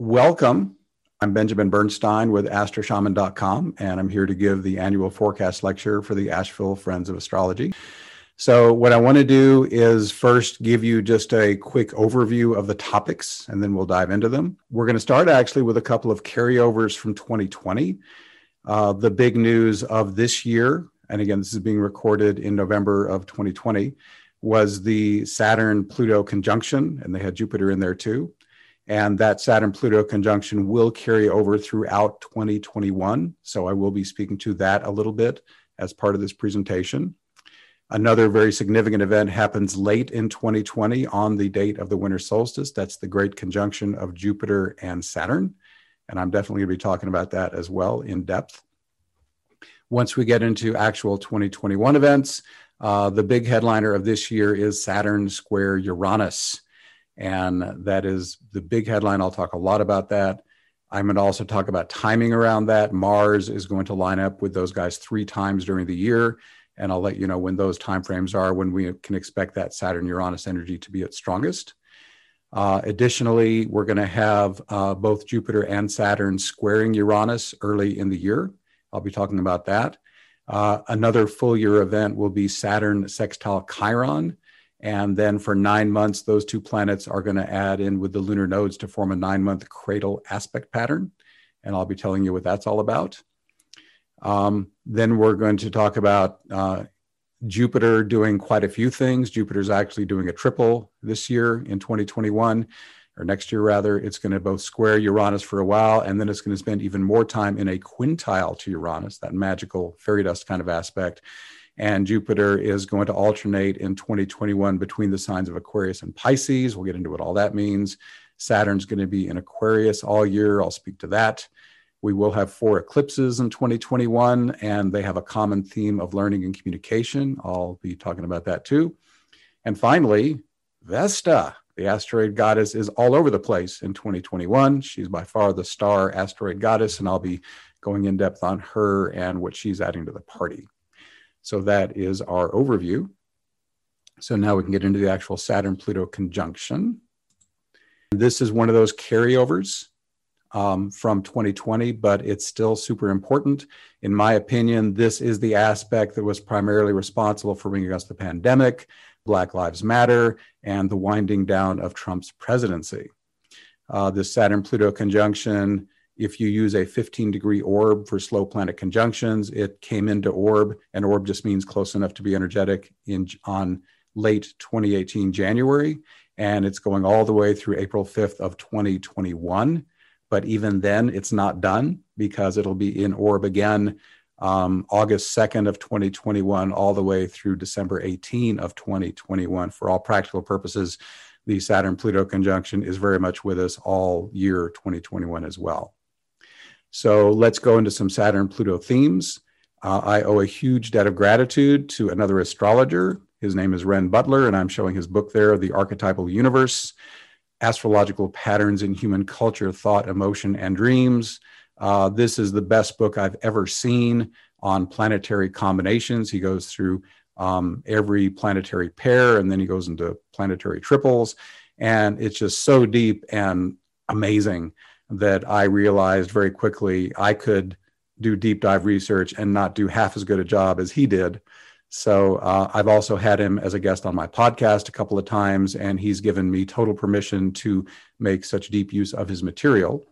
Welcome. I'm Benjamin Bernstein with astroshaman.com, and I'm here to give the annual forecast lecture for the Asheville Friends of Astrology. So what I want to do is first give you just a quick overview of the topics, and then we'll dive into them. We're going to start actually with a couple of carryovers from 2020. The big news of this year, and again, this is being recorded in November of 2020, was the Saturn-Pluto conjunction, and they had Jupiter in there too. And that Saturn-Pluto conjunction will carry over throughout 2021. So I will be speaking to that a little bit as part of this presentation. Another very significant event happens late in 2020 on the date of the winter solstice. That's the great conjunction of Jupiter and Saturn. And I'm definitely going to be talking about that as well in depth. Once we get into actual 2021 events, the big headliner of this year is Saturn square Uranus. And that is the big headline. I'll talk a lot about that. I'm going to also talk about timing around that. Mars is going to line up with those guys 3 times during the year. And I'll let you know when those timeframes are, when we can expect that Saturn-Uranus energy to be its strongest. Additionally, we're going to have both Jupiter and Saturn squaring Uranus early in the year. I'll be talking about that. Another full year event will be Saturn sextile Chiron. And then for 9 months, those 2 planets are going to add in with the lunar nodes to form a 9-month cradle aspect pattern. And I'll be telling you what that's all about. Then we're going to talk about Jupiter doing quite a few things. Jupiter's actually doing a triple this year in 2021, or next year rather. It's going to both square Uranus for a while, and then it's going to spend even more time in a quintile to Uranus, that magical fairy dust kind of aspect. And Jupiter is going to alternate in 2021 between the signs of Aquarius and Pisces. We'll get into what all that means. Saturn's going to be in Aquarius all year. I'll speak to that. We will have 4 eclipses in 2021, and they have a common theme of learning and communication. I'll be talking about that too. And finally, Vesta, the asteroid goddess, is all over the place in 2021. She's by far the star asteroid goddess, and I'll be going in depth on her and what she's adding to the party. So that is our overview. So now we can get into the actual Saturn-Pluto conjunction. This is one of those carryovers from 2020, but it's still super important. In my opinion, this is the aspect that was primarily responsible for bringing us the pandemic, Black Lives Matter, and the winding down of Trump's presidency. This Saturn-Pluto conjunction, if you use a 15-degree orb for slow planet conjunctions, it came into orb, and orb just means close enough to be energetic on late 2018 January, and it's going all the way through April 5th of 2021. But even then, it's not done because it'll be in orb again August 2nd of 2021 all the way through December 18 of 2021. For all practical purposes, the Saturn-Pluto conjunction is very much with us all year 2021 as well. So let's go into some Saturn-Pluto themes. I owe a huge debt of gratitude to another astrologer. His name is Ren Butler, and I'm showing his book there, The Archetypal Universe, Astrological Patterns in Human Culture, Thought, Emotion, and Dreams. This is the best book I've ever seen on planetary combinations. He goes through every planetary pair, and then he goes into planetary triples. And it's just so deep and amazing that I realized very quickly I could do deep dive research and not do half as good a job as he did. So I've also had him as a guest on my podcast a couple of times, and he's given me total permission to make such deep use of his material.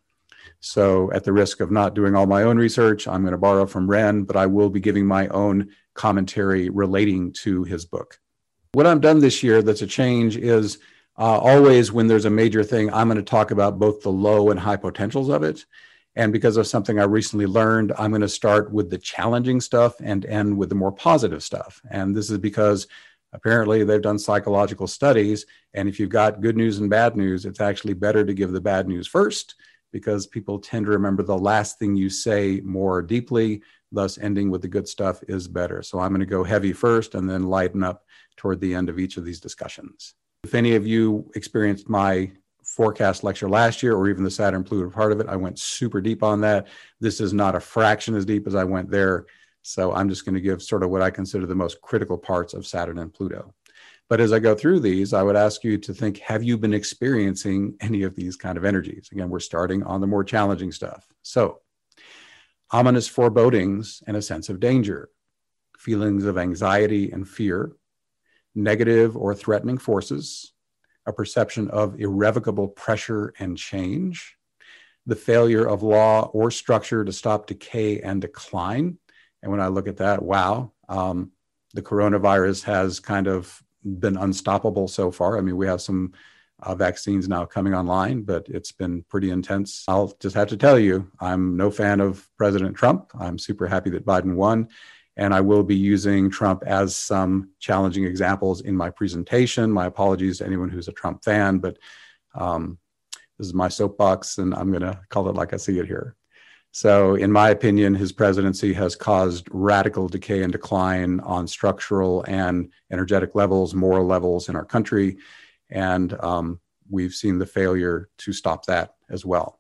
So at the risk of not doing all my own research, I'm going to borrow from Ren, but I will be giving my own commentary relating to his book. What I've done this year that's a change is always when there's a major thing, I'm going to talk about both the low and high potentials of it. And because of something I recently learned, I'm going to start with the challenging stuff and end with the more positive stuff. And this is because apparently they've done psychological studies. And if you've got good news and bad news, it's actually better to give the bad news first, because people tend to remember the last thing you say more deeply. Thus, ending with the good stuff is better. So I'm going to go heavy first and then lighten up toward the end of each of these discussions. If any of you experienced my forecast lecture last year, or even the Saturn-Pluto part of it, I went super deep on that. This is not a fraction as deep as I went there. So I'm just going to give sort of what I consider the most critical parts of Saturn and Pluto. But as I go through these, I would ask you to think, have you been experiencing any of these kind of energies? Again, we're starting on the more challenging stuff. So, ominous forebodings and a sense of danger, feelings of anxiety and fear, negative or threatening forces, a perception of irrevocable pressure and change, the failure of law or structure to stop decay and decline. And when I look at that, wow, the coronavirus has kind of been unstoppable so far. I mean, we have some vaccines now coming online, but it's been pretty intense. I'll just have to tell you, I'm no fan of President Trump. I'm super happy that Biden won. And I will be using Trump as some challenging examples in my presentation. My apologies to anyone who's a Trump fan, but this is my soapbox, and I'm going to call it like I see it here. So in my opinion, his presidency has caused radical decay and decline on structural and energetic levels, moral levels in our country. And we've seen the failure to stop that as well.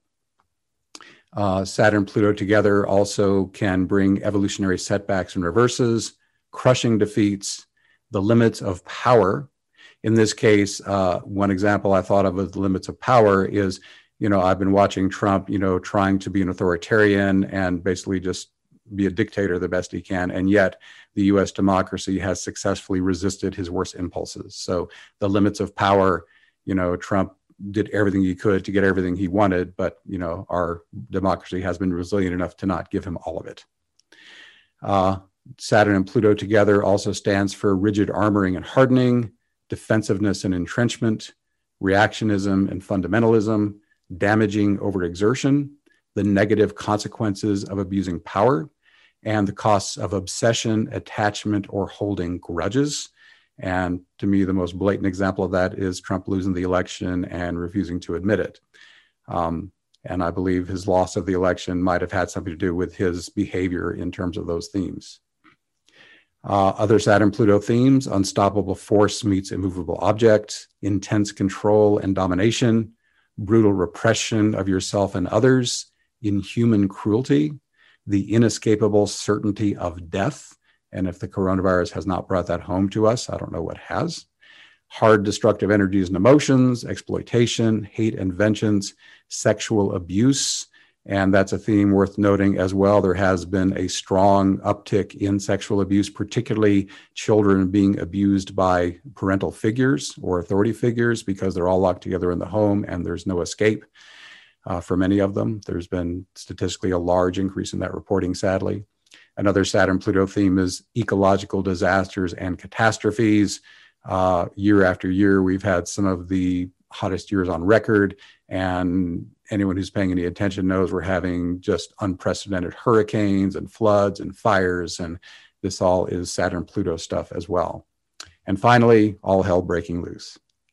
Saturn and Pluto together also can bring evolutionary setbacks and reverses, crushing defeats, the limits of power. In this case, one example I thought of as the limits of power is, I've been watching Trump, trying to be an authoritarian and basically just be a dictator the best he can. And yet the US democracy has successfully resisted his worst impulses. So the limits of power, Trump did everything he could to get everything he wanted, but our democracy has been resilient enough to not give him all of it. Saturn and Pluto together also stands for rigid armoring and hardening, defensiveness and entrenchment, reactionism and fundamentalism, damaging overexertion, the negative consequences of abusing power, and the costs of obsession, attachment, or holding grudges. And to me, the most blatant example of that is Trump losing the election and refusing to admit it. And I believe his loss of the election might have had something to do with his behavior in terms of those themes. Other Saturn-Pluto themes: unstoppable force meets immovable object, intense control and domination, brutal repression of yourself and others, inhuman cruelty, the inescapable certainty of death. And if the coronavirus has not brought that home to us, I don't know what has. Hard destructive energies and emotions, exploitation, hate and vengeance, sexual abuse. And that's a theme worth noting as well. There has been a strong uptick in sexual abuse, particularly children being abused by parental figures or authority figures because they're all locked together in the home and there's no escape for many of them. There's been statistically a large increase in that reporting, sadly. Another Saturn-Pluto theme is ecological disasters and catastrophes. Year after year, we've had some of the hottest years on record, and anyone who's paying any attention knows we're having just unprecedented hurricanes and floods and fires, and this all is Saturn-Pluto stuff as well. And finally, all hell breaking loose.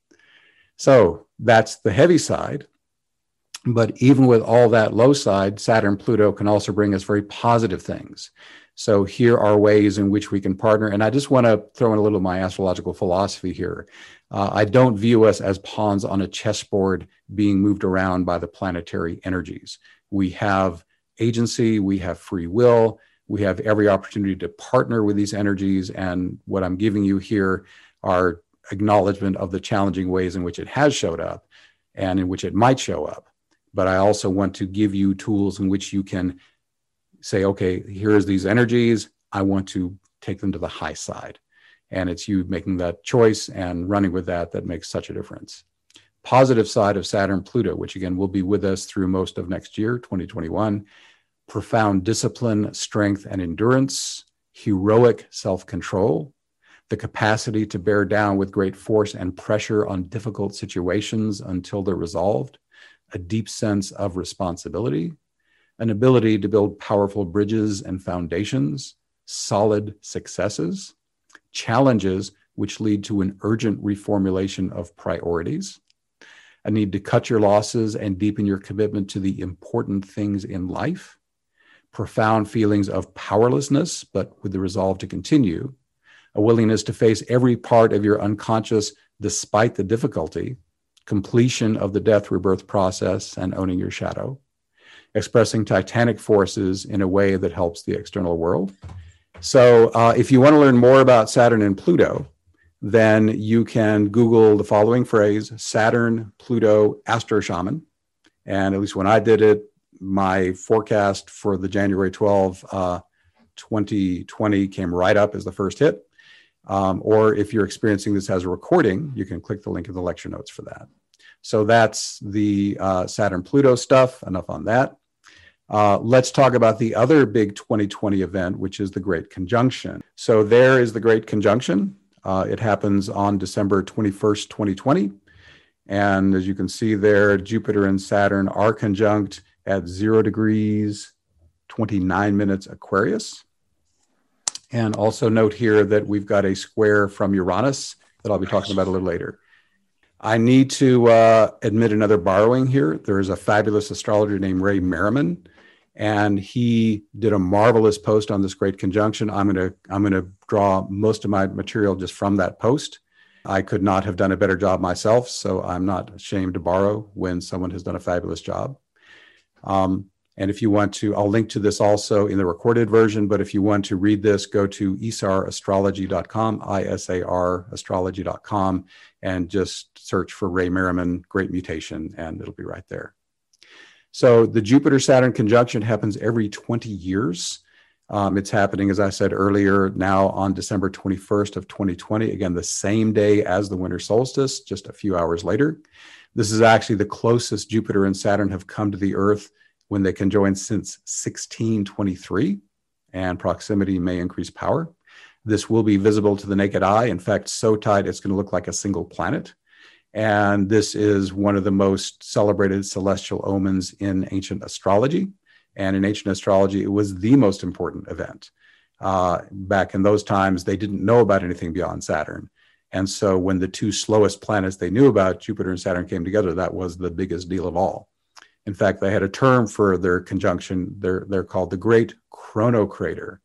So that's the heavy side. But even with all that low side, Saturn-Pluto can also bring us very positive things. So here are ways in which we can partner. And I just want to throw in a little of my astrological philosophy here. I don't view us as pawns on a chessboard being moved around by the planetary energies. We have agency, we have free will, we have every opportunity to partner with these energies. And what I'm giving you here are acknowledgement of the challenging ways in which it has showed up and in which it might show up. But I also want to give you tools in which you can say, okay, here's these energies. I want to take them to the high side. And it's you making that choice and running with that that makes such a difference. Positive side of Saturn-Pluto, which again will be with us through most of next year, 2021, profound discipline, strength, and endurance, heroic self-control, the capacity to bear down with great force and pressure on difficult situations until they're resolved, a deep sense of responsibility, an ability to build powerful bridges and foundations, solid successes, challenges which lead to an urgent reformulation of priorities, a need to cut your losses and deepen your commitment to the important things in life, profound feelings of powerlessness, but with the resolve to continue, a willingness to face every part of your unconscious despite the difficulty, completion of the death rebirth process and owning your shadow, expressing titanic forces in a way that helps the external world. So if you want to learn more about Saturn and Pluto, then you can Google the following phrase, Saturn, Pluto, Astro Shaman. And at least when I did it, my forecast for the January 12, 2020 came right up as the first hit. Or if you're experiencing this as a recording, you can click the link in the lecture notes for that. So that's the Saturn-Pluto stuff. Enough on that. Let's talk about the other big 2020 event, which is the Great Conjunction. So there is the Great Conjunction. It happens on December 21st, 2020. And as you can see there, Jupiter and Saturn are conjunct at 0 degrees, 29 minutes Aquarius. And also note here that we've got a square from Uranus that I'll be talking about a little later. I need to admit another borrowing here. There's a fabulous astrologer named Ray Merriman, and he did a marvelous post on this Great Conjunction. I'm gonna draw most of my material just from that post. I could not have done a better job myself, so I'm not ashamed to borrow when someone has done a fabulous job. And if you want to, I'll link to this also in the recorded version, but if you want to read this, go to isarastrology.com, ISAR astrology.com, and just search for Ray Merriman, Great Mutation, and it'll be right there. So the Jupiter-Saturn conjunction happens every 20 years. It's happening, as I said earlier, now on December 21st of 2020, again, the same day as the winter solstice, just a few hours later. This is actually the closest Jupiter and Saturn have come to the Earth when they conjoined since 1623, and proximity may increase power. This will be visible to the naked eye. In fact, so tight, it's going to look like a single planet. And this is one of the most celebrated celestial omens in ancient astrology. And in ancient astrology, it was the most important event. Back in those times, they didn't know about anything beyond Saturn. And so when the two slowest planets they knew about, Jupiter and Saturn, came together, that was the biggest deal of all. In fact, they had a term for their conjunction. They're called the Great Chronocrator,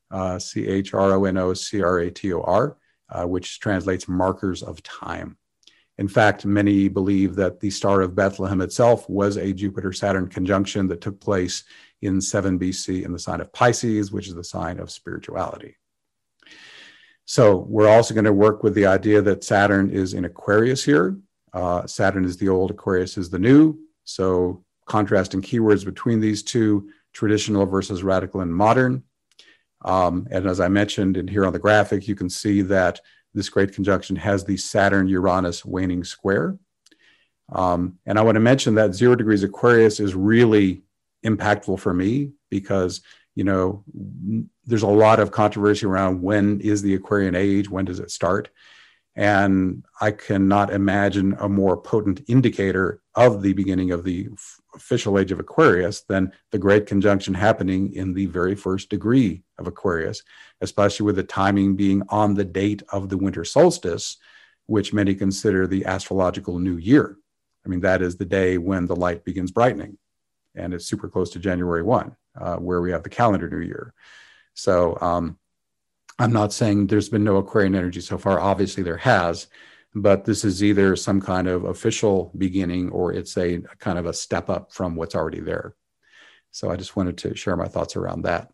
CHRONOCRATOR, which translates markers of time. In fact, many believe that the Star of Bethlehem itself was a Jupiter-Saturn conjunction that took place in 7 BC in the sign of Pisces, which is the sign of spirituality. So we're also going to work with the idea that Saturn is in Aquarius here. Saturn is the old, Aquarius is the new. So contrasting keywords between these two, traditional versus radical and modern. And as I mentioned in here on the graphic, you can see that this Great Conjunction has the Saturn-Uranus waning square. And I want to mention that 0 degrees Aquarius is really impactful for me because, you know, there's a lot of controversy around when is the Aquarian age, when does it start? And I cannot imagine a more potent indicator of the beginning of the official age of Aquarius than the Great Conjunction happening in the very first degree of Aquarius, especially with the timing being on the date of the winter solstice, which many consider the astrological new year. I mean, that is the day when the light begins brightening, and it's super close to January 1, where we have the calendar new year. So I'm not saying there's been no Aquarian energy so far. Obviously there has, but this is either some kind of official beginning or it's a kind of a step up from what's already there. So I just wanted to share my thoughts around that.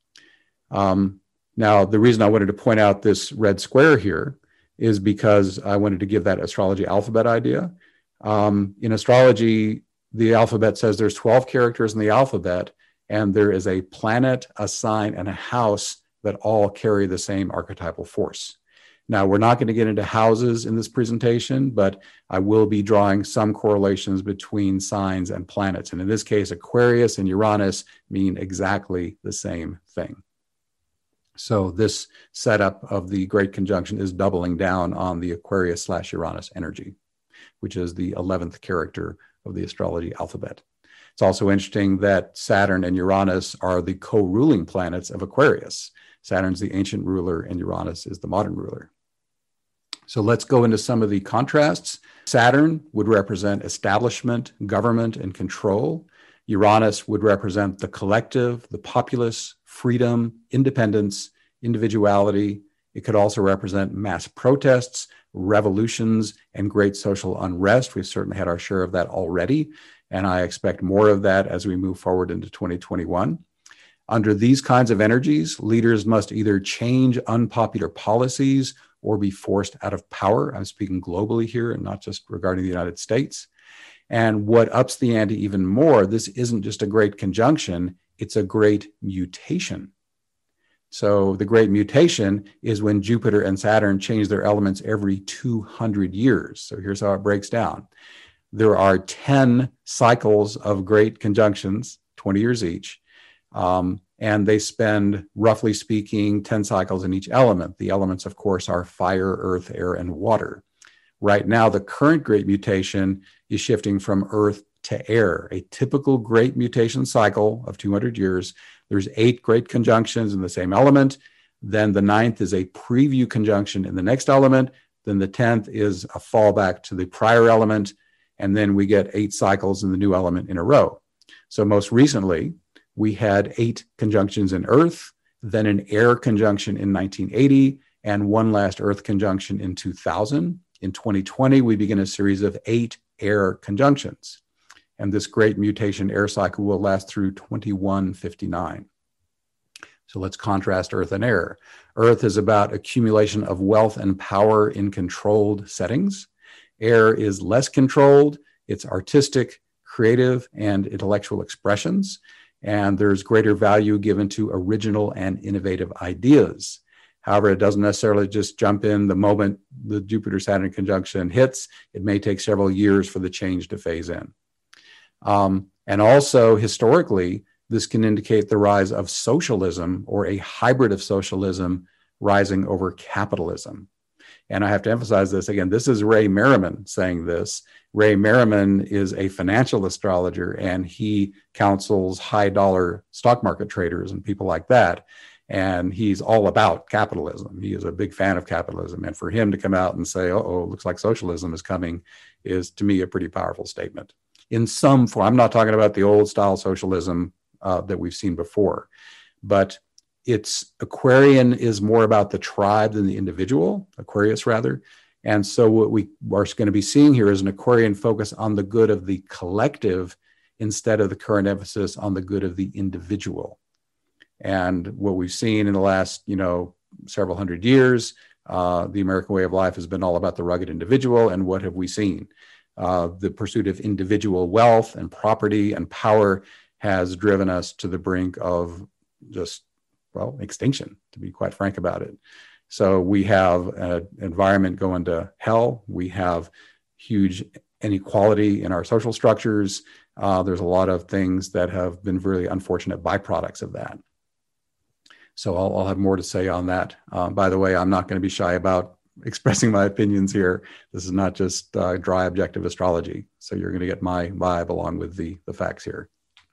Now, the reason I wanted to point out this red square here is because I wanted to give that astrology alphabet idea. In astrology, the alphabet says there's 12 characters in the alphabet, and there is a planet, a sign, and a house that all carry the same archetypal force. Now, we're not going to get into houses in this presentation, but I will be drawing some correlations between signs and planets. And in this case, Aquarius and Uranus mean exactly the same thing. So this setup of the Great Conjunction is doubling down on the Aquarius/Uranus energy, which is the 11th character of the astrology alphabet. It's also interesting that Saturn and Uranus are the co-ruling planets of Aquarius. Saturn's the ancient ruler and Uranus is the modern ruler. So let's go into some of the contrasts. Saturn would represent establishment, government, and control. Uranus would represent the collective, the populace, freedom, independence, individuality. It could also represent mass protests, revolutions, and great social unrest. We've certainly had our share of that already, and I expect more of that as we move forward into 2021. Under these kinds of energies, leaders must either change unpopular policies or be forced out of power. I'm speaking globally here and not just regarding the United States. And what ups the ante even more, this isn't just a great conjunction, it's a great mutation. So the great mutation is when Jupiter and Saturn change their elements every 200 years. So here's how it breaks down. There are 10 cycles of great conjunctions, 20 years each, and they spend, roughly speaking, 10 cycles in each element. The elements, of course, are fire, earth, air, and water. Right now, the current great mutation is shifting from earth to air. A typical great mutation cycle of 200 years, there's 8 great conjunctions in the same element. Then the 9th is a preview conjunction in the next element. Then the 10th is a fallback to the prior element. And then we get 8 cycles in the new element in a row. So most recently, we had 8 conjunctions in earth, then an air conjunction in 1980, and one last earth conjunction in 2000. In 2020, we begin a series of 8 air conjunctions. And this great mutation air cycle will last through 2159. So let's contrast earth and air. Earth is about accumulation of wealth and power in controlled settings. Air is less controlled. It's artistic, creative, and intellectual expressions. And there's greater value given to original and innovative ideas. However, it doesn't necessarily just jump in the moment the Jupiter-Saturn conjunction hits. It may take several years for the change to phase in. And also, historically, this can indicate the rise of socialism or a hybrid of socialism rising over capitalism. And I have to emphasize this again, this is Ray Merriman saying this. Ray Merriman is a financial astrologer, and he counsels high dollar stock market traders and people like that. And he's all about capitalism. He is a big fan of capitalism. And for him to come out and say, uh-oh, looks like socialism is coming, is to me a pretty powerful statement. In some form, I'm not talking about the old style socialism that we've seen before, but Aquarian is more about the tribe than the individual, Aquarius rather. And so what we are going to be seeing here is an Aquarian focus on the good of the collective instead of the current emphasis on the good of the individual. And what we've seen in the last, several hundred years, the American way of life has been all about the rugged individual. And what have we seen? The pursuit of individual wealth and property and power has driven us to the brink of just, extinction, to be quite frank about it. So we have an environment going to hell. We have huge inequality in our social structures. There's a lot of things that have been really unfortunate byproducts of that. So I'll have more to say on that. By the way, I'm not going to be shy about expressing my opinions here. This is not just dry objective astrology. So you're going to get my vibe along with the facts here.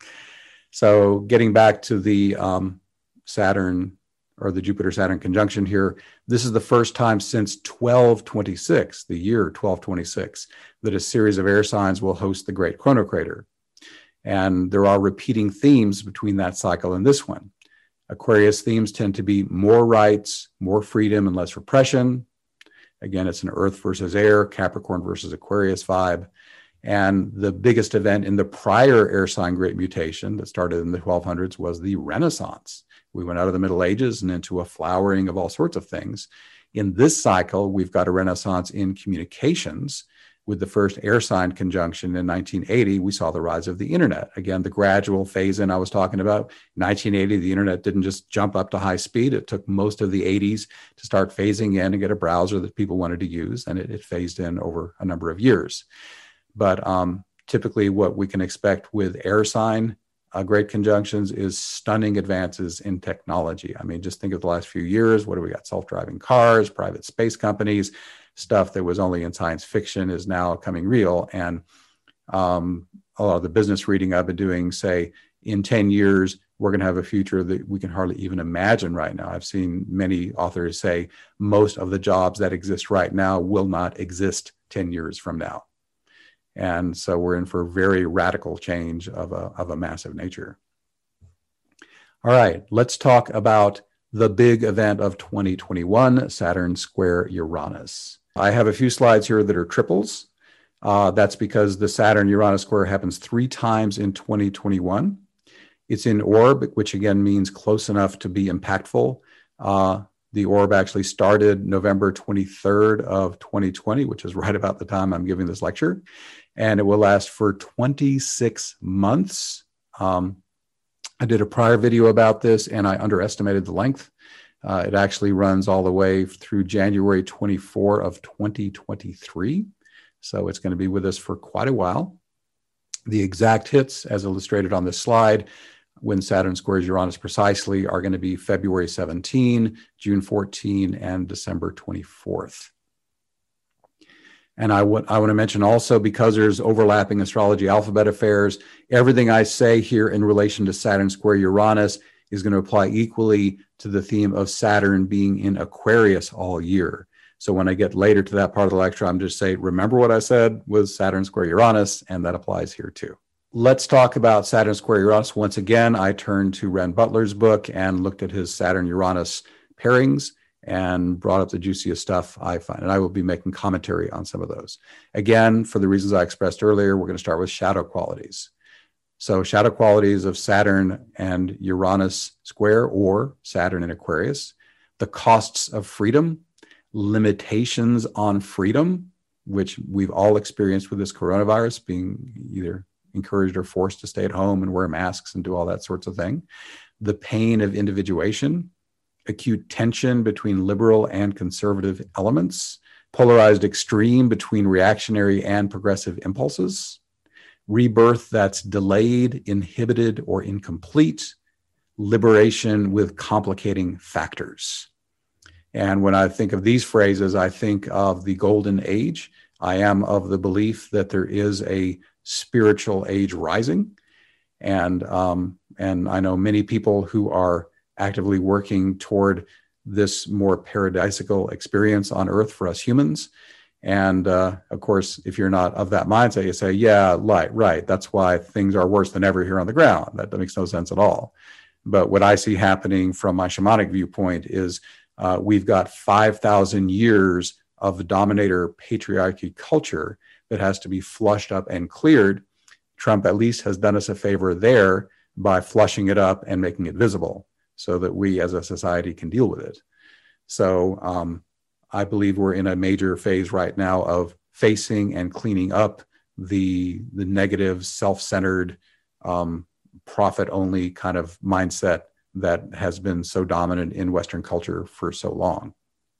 So getting back to the Saturn or the Jupiter-Saturn conjunction here, this is the first time since 1226, the year 1226, that a series of air signs will host the Great Chronocrater. And there are repeating themes between that cycle and this one. Aquarius themes tend to be more rights, more freedom, and less repression. Again, it's an Earth versus air, Capricorn versus Aquarius vibe. And the biggest event in the prior air sign great mutation that started in the 1200s was the Renaissance. We went out of the Middle Ages and into a flowering of all sorts of things. In this cycle, we've got a Renaissance in communications. With the first air sign conjunction in 1980, we saw the rise of the internet. Again, the gradual phase in I was talking about. 1980, the internet didn't just jump up to high speed. It took most of the 80s to start phasing in and get a browser that people wanted to use, and it phased in over a number of years. But typically what we can expect with air sign great conjunctions is stunning advances in technology. I mean, just think of the last few years. What do we got? Self-driving cars, private space companies. Stuff that was only in science fiction is now coming real. And a lot of the business reading I've been doing say in 10 years, we're going to have a future that we can hardly even imagine right now. I've seen many authors say most of the jobs that exist right now will not exist 10 years from now. And so we're in for a very radical change of a massive nature. All right, let's talk about the big event of 2021, Saturn square Uranus. I have a few slides here that are triples. That's because the Saturn-Uranus square happens 3 times in 2021. It's in orb, which again means close enough to be impactful. The orb actually started November 23rd of 2020, which is right about the time I'm giving this lecture. And it will last for 26 months. I did a prior video about this and I underestimated the length. It actually runs all the way through January 24 of 2023. So it's going to be with us for quite a while. The exact hits, as illustrated on this slide, when Saturn squares Uranus precisely, are going to be February 17, June 14, and December 24th. And I want to mention also, because there's overlapping astrology alphabet affairs, everything I say here in relation to Saturn square Uranus is going to apply equally to the theme of Saturn being in Aquarius all year. So when I get later to that part of the lecture, I'm just saying, remember what I said was Saturn square Uranus, and that applies here too. Let's talk about Saturn square Uranus. Once again, I turned to Ren Butler's book and looked at his Saturn-Uranus pairings and brought up the juiciest stuff I find. And I will be making commentary on some of those. Again, for the reasons I expressed earlier, we're going to start with shadow qualities. So shadow qualities of Saturn and Uranus square, or Saturn and Aquarius: the costs of freedom, limitations on freedom, which we've all experienced with this coronavirus, being either encouraged or forced to stay at home and wear masks and do all that sorts of thing. The pain of individuation, acute tension between liberal and conservative elements, polarized extreme between reactionary and progressive impulses, rebirth that's delayed, inhibited, or incomplete, liberation with complicating factors. And when I think of these phrases, I think of the golden age. I am of the belief that there is a spiritual age rising. And I know many people who are actively working toward this more paradisical experience on Earth for us humans. And of course, if you're not of that mindset, you say, yeah, right. That's why things are worse than ever here on the ground. That makes no sense at all. But what I see happening from my shamanic viewpoint is we've got 5,000 years of the dominator patriarchy culture that has to be flushed up and cleared. Trump at least has done us a favor there by flushing it up and making it visible so that we as a society can deal with it. So I believe we're in a major phase right now of facing and cleaning up the negative, self-centered, profit-only kind of mindset that has been so dominant in Western culture for so long.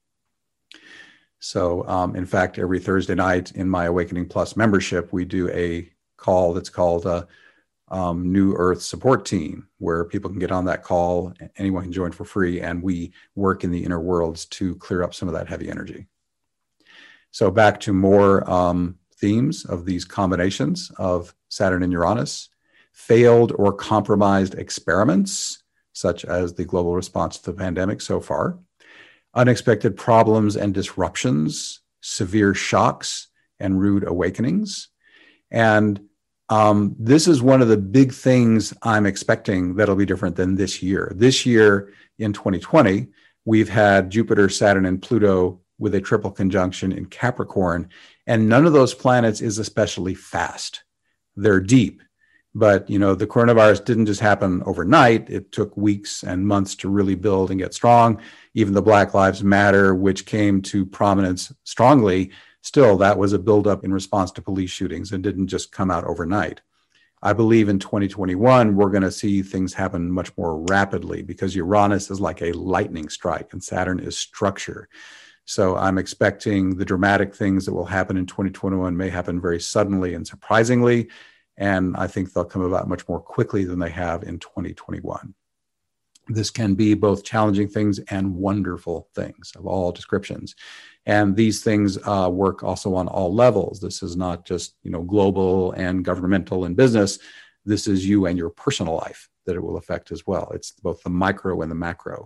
So in fact, every Thursday night in my Awakening Plus membership, we do a call that's called New Earth Support Team, where people can get on that call. Anyone can join for free, and we work in the inner worlds to clear up some of that heavy energy. So back to more themes of these combinations of Saturn and Uranus: failed or compromised experiments, such as the global response to the pandemic so far; unexpected problems and disruptions, severe shocks, and rude awakenings. And this is one of the big things I'm expecting that'll be different than this year. This year, in 2020, we've had Jupiter, Saturn, and Pluto with a triple conjunction in Capricorn, and none of those planets is especially fast. They're deep. But, you know, the coronavirus didn't just happen overnight. It took weeks and months to really build and get strong. Even the Black Lives Matter, which came to prominence strongly, still, that was a buildup in response to police shootings and didn't just come out overnight. I believe in 2021, we're going to see things happen much more rapidly because Uranus is like a lightning strike and Saturn is structure. So I'm expecting the dramatic things that will happen in 2021 may happen very suddenly and surprisingly. And I think they'll come about much more quickly than they have in 2021. This can be both challenging things and wonderful things of all descriptions. And these things work also on all levels. This is not just, you know, global and governmental and business. This is you and your personal life that it will affect as well. It's both the micro and the macro.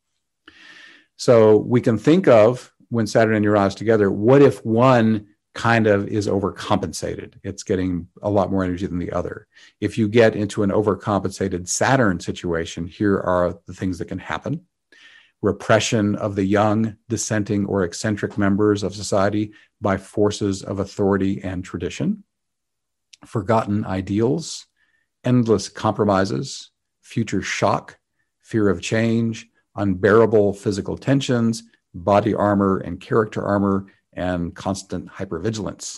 So we can think of, when Saturn and Uranus together, what if one kind of is overcompensated? It's getting a lot more energy than the other. If you get into an overcompensated Saturn situation, here are the things that can happen: repression of the young, dissenting, or eccentric members of society by forces of authority and tradition; forgotten ideals; endless compromises; future shock; fear of change; unbearable physical tensions, body armor and character armor, and constant hypervigilance.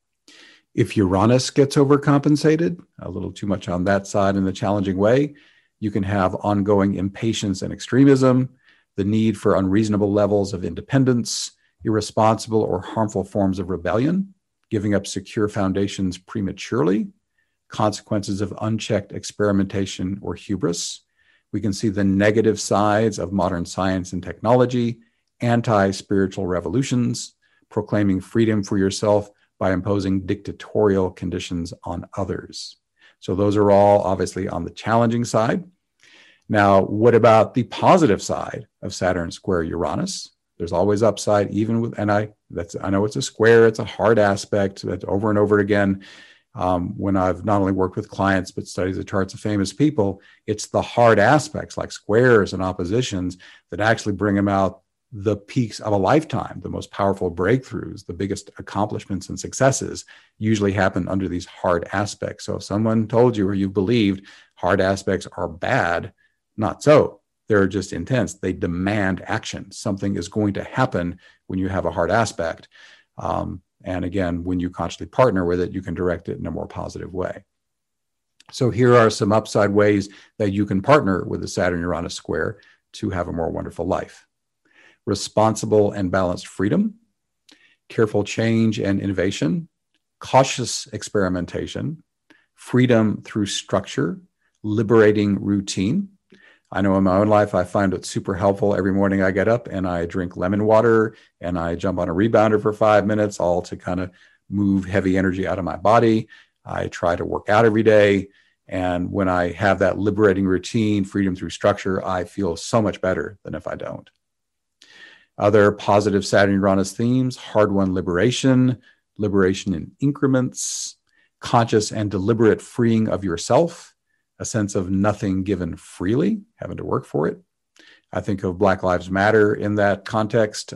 If Uranus gets overcompensated, a little too much on that side in a challenging way, you can have ongoing impatience and extremism, the need for unreasonable levels of independence, irresponsible or harmful forms of rebellion, giving up secure foundations prematurely, consequences of unchecked experimentation or hubris. We can see the negative sides of modern science and technology, anti-spiritual revolutions, proclaiming freedom for yourself by imposing dictatorial conditions on others. So those are all obviously on the challenging side. Now, what about the positive side of Saturn square Uranus? There's always upside, even with, and I know it's a square, it's a hard aspect that's over and over again. When I've not only worked with clients, but studied the charts of famous people, it's the hard aspects like squares and oppositions that actually bring them out the peaks of a lifetime. The most powerful breakthroughs, the biggest accomplishments and successes usually happen under these hard aspects. So if someone told you or you believed hard aspects are bad, not so. They're just intense. They demand action. Something is going to happen when you have a hard aspect. And again, when you consciously partner with it, you can direct it in a more positive way. So here are some upside ways that you can partner with the Saturn-Uranus square to have a more wonderful life. Responsible and balanced freedom, careful change and innovation, cautious experimentation, freedom through structure, liberating routine. I know in my own life, I find it super helpful. Every morning I get up and I drink lemon water and I jump on a rebounder for 5 minutes, all to kind of move heavy energy out of my body. I try to work out every day. And when I have that liberating routine, freedom through structure, I feel so much better than if I don't. Other positive Saturn-Uranus themes: hard-won liberation, liberation in increments, conscious and deliberate freeing of yourself, a sense of nothing given freely, having to work for it. I think of Black Lives Matter in that context.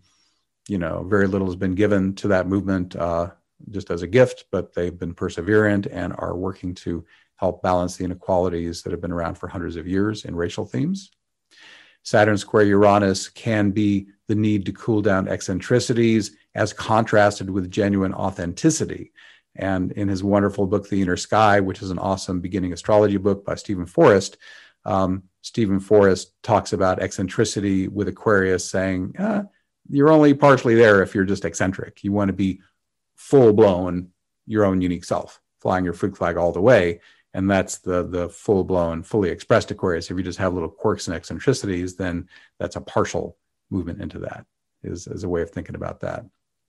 Very little has been given to that movement just as a gift, but they've been perseverant and are working to help balance the inequalities that have been around for hundreds of years in racial themes. Saturn square Uranus can be the need to cool down eccentricities as contrasted with genuine authenticity. And in his wonderful book, The Inner Sky, which is an awesome beginning astrology book by Stephen Forrest, Stephen Forrest talks about eccentricity with Aquarius, saying, you're only partially there if you're just eccentric. You want to be full-blown your own unique self, flying your freak flag all the way. And that's the full-blown, fully expressed Aquarius. If you just have little quirks and eccentricities, then that's a partial movement into that, is a way of thinking about that.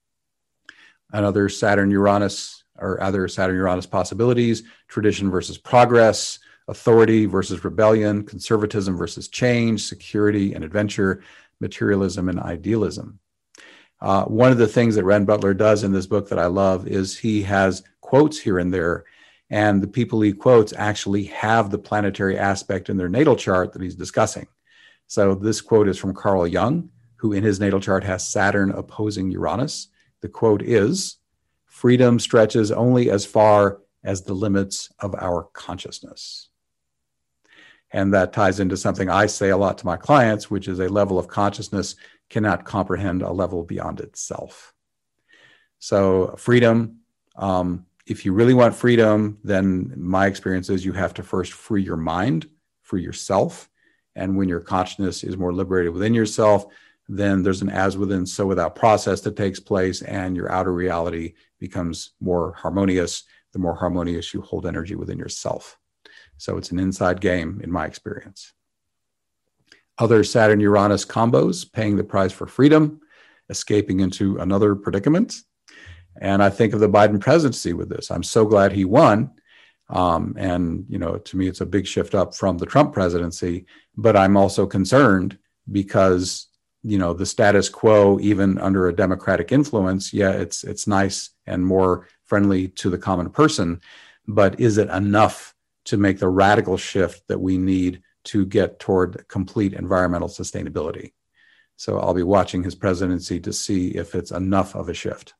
Another Saturn-Uranus or other Saturn-Uranus possibilities: tradition versus progress, authority versus rebellion, conservatism versus change, security and adventure, materialism and idealism. One of the things that Ren Butler does in this book that I love is he has quotes here and there, and the people he quotes actually have the planetary aspect in their natal chart that he's discussing. So this quote is from Carl Jung, who in his natal chart has Saturn opposing Uranus. The quote is, "Freedom stretches only as far as the limits of our consciousness." And that ties into something I say a lot to my clients, which is a level of consciousness cannot comprehend a level beyond itself. So freedom, if you really want freedom, then my experience is you have to first free your mind, free yourself. And when your consciousness is more liberated within yourself, then there's an as within, so without process that takes place, and your outer reality becomes more harmonious. The more harmonious you hold energy within yourself. So it's an inside game in my experience. Other Saturn-Uranus combos: paying the price for freedom, escaping into another predicament. And I think of the Biden presidency with this. I'm so glad he won. And, to me, it's a big shift up from the Trump presidency. But I'm also concerned because, the status quo, even under a Democratic influence, it's nice and more friendly to the common person. But is it enough to make the radical shift that we need to get toward complete environmental sustainability? So I'll be watching his presidency to see if it's enough of a shift.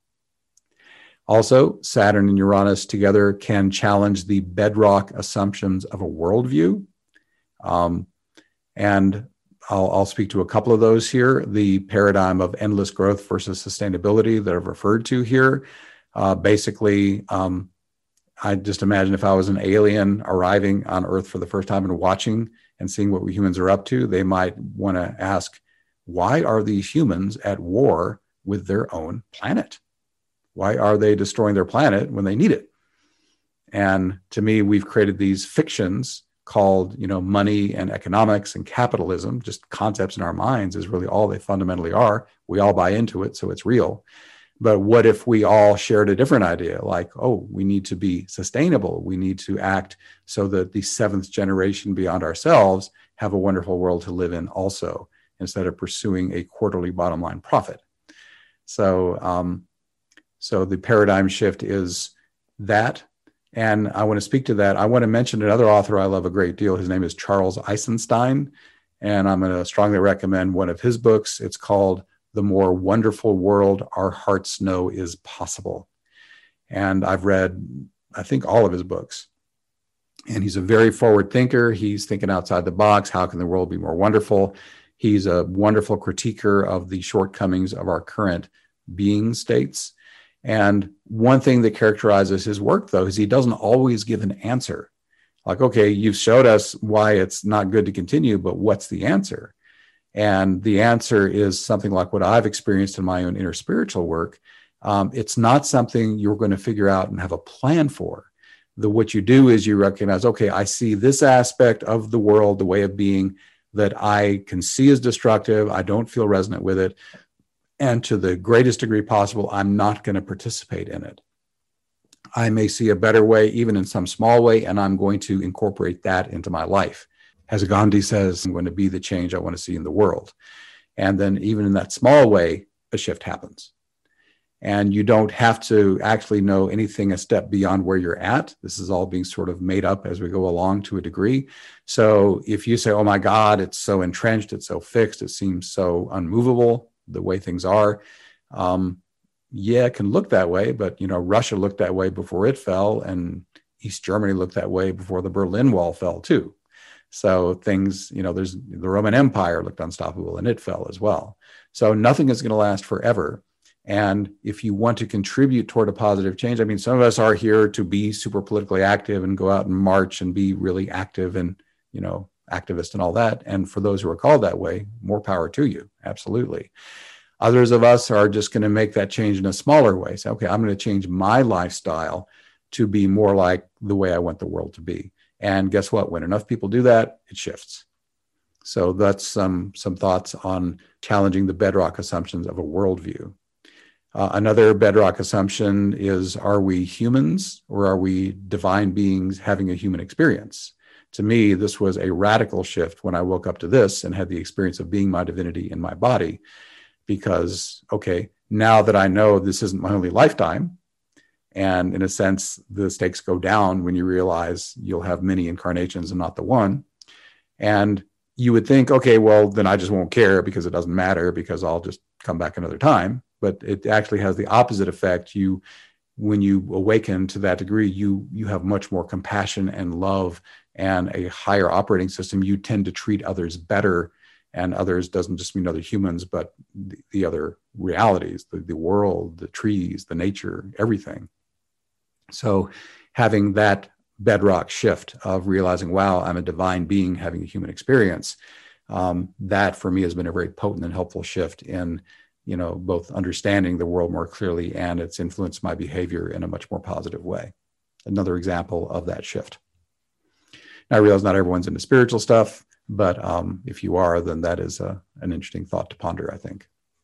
Also, Saturn and Uranus together can challenge the bedrock assumptions of a worldview. And I'll speak to a couple of those here. The paradigm of endless growth versus sustainability that I've referred to here. Basically, I just imagine if I was an alien arriving on Earth for the first time and watching and seeing what we humans are up to, they might want to ask, why are these humans at war with their own planet? Why are they destroying their planet when they need it? And to me, we've created these fictions called, money and economics and capitalism, just concepts in our minds is really all they fundamentally are. We all buy into it, so it's real. But what if we all shared a different idea, like, oh, we need to be sustainable. We need to act so that the seventh generation beyond ourselves have a wonderful world to live in also, instead of pursuing a quarterly bottom line profit. So the paradigm shift is that. And I want to speak to that. I want to mention another author I love a great deal. His name is Charles Eisenstein, and I'm going to strongly recommend one of his books. It's called The More Wonderful World Our Hearts Know Is Possible. And I've read, I think, all of his books. And he's a very forward thinker. He's thinking outside the box. How can the world be more wonderful? He's a wonderful critiquer of the shortcomings of our current being states. And one thing that characterizes his work, though, is he doesn't always give an answer. Like, okay, you've showed us why it's not good to continue, but what's the answer? And the answer is something like what I've experienced in my own inner spiritual work. It's not something you're going to figure out and have a plan for. What you do is you recognize, okay, I see this aspect of the world, the way of being that I can see as destructive. I don't feel resonant with it. And to the greatest degree possible, I'm not going to participate in it. I may see a better way, even in some small way, and I'm going to incorporate that into my life. As Gandhi says, I'm going to be the change I want to see in the world. And then even in that small way, a shift happens. And you don't have to actually know anything a step beyond where you're at. This is all being sort of made up as we go along to a degree. So if you say, oh my God, it's so entrenched, it's so fixed, it seems so unmovable, the way things are, yeah, it can look that way, but Russia looked that way before it fell, and East Germany looked that way before the Berlin Wall fell too. So things, there's the Roman Empire looked unstoppable and it fell as well. So nothing is going to last forever. And if you want to contribute toward a positive change, I mean, some of us are here to be super politically active and go out and march and be really active and, activist and all that. And for those who are called that way, more power to you. Absolutely. Others of us are just going to make that change in a smaller way. Say, okay, I'm going to change my lifestyle to be more like the way I want the world to be. And guess what? When enough people do that, it shifts. So that's some thoughts on challenging the bedrock assumptions of a worldview. Another bedrock assumption is, are we humans or are we divine beings having a human experience? To me, this was a radical shift when I woke up to this and had the experience of being my divinity in my body. Because, okay, now that I know this isn't my only lifetime, and in a sense, the stakes go down when you realize you'll have many incarnations and not the one. And you would think, okay, well, then I just won't care because it doesn't matter because I'll just come back another time. But it actually has the opposite effect. When you awaken to that degree, you have much more compassion and love and a higher operating system. You tend to treat others better, and others doesn't just mean other humans, but the other realities, the world, the trees, the nature, everything. So having that bedrock shift of realizing, wow, I'm a divine being having a human experience, that for me has been a very potent and helpful shift in both understanding the world more clearly, and it's influenced my behavior in a much more positive way. Another example of that shift. Now, I realize not everyone's into spiritual stuff, but if you are, then that is an interesting thought to ponder, I think.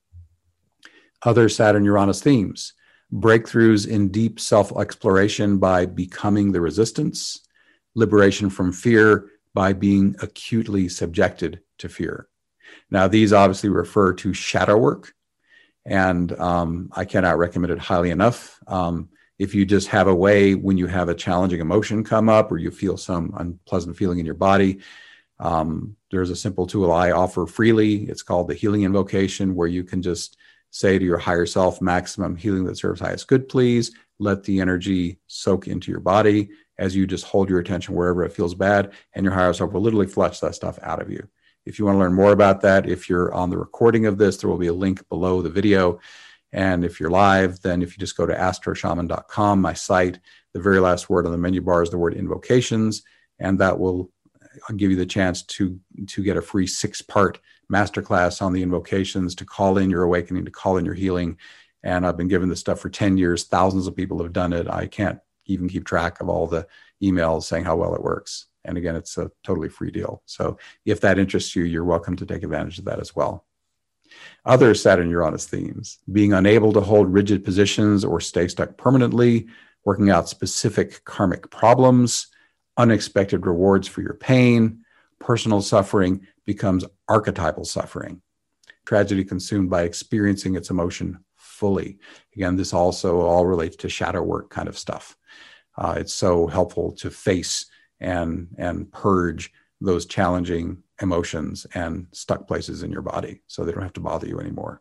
Other Saturn-Uranus themes: breakthroughs in deep self-exploration by becoming the resistance, liberation from fear by being acutely subjected to fear. Now, these obviously refer to shadow work, and I cannot recommend it highly enough. If you just have a way when you have a challenging emotion come up or you feel some unpleasant feeling in your body, there's a simple tool I offer freely. It's called the Healing Invocation, where you can just say to your higher self, maximum healing that serves highest good, please. Let the energy soak into your body as you just hold your attention wherever it feels bad, and your higher self will literally flush that stuff out of you. if you want to learn more about that, if you're on the recording of this, there will be a link below the video. And if you're live, then if you just go to astroshaman.com, my site, the very last word on the menu bar is the word invocations, and that will give you the chance to get a free 6-part masterclass on the invocations, to call in your awakening, to call in your healing. And I've been given this stuff for 10 years. Thousands of people have done it. I can't even keep track of all the emails saying how well it works. And again, it's a totally free deal. So if that interests you, you're welcome to take advantage of that as well. Other Saturn-Uranus themes: being unable to hold rigid positions or stay stuck permanently, working out specific karmic problems, unexpected rewards for your pain, personal suffering becomes archetypal suffering, tragedy consumed by experiencing its emotion fully. Again, this also all relates to shadow work kind of stuff. It's so helpful to face and purge those challenging emotions and stuck places in your body so they don't have to bother you anymore.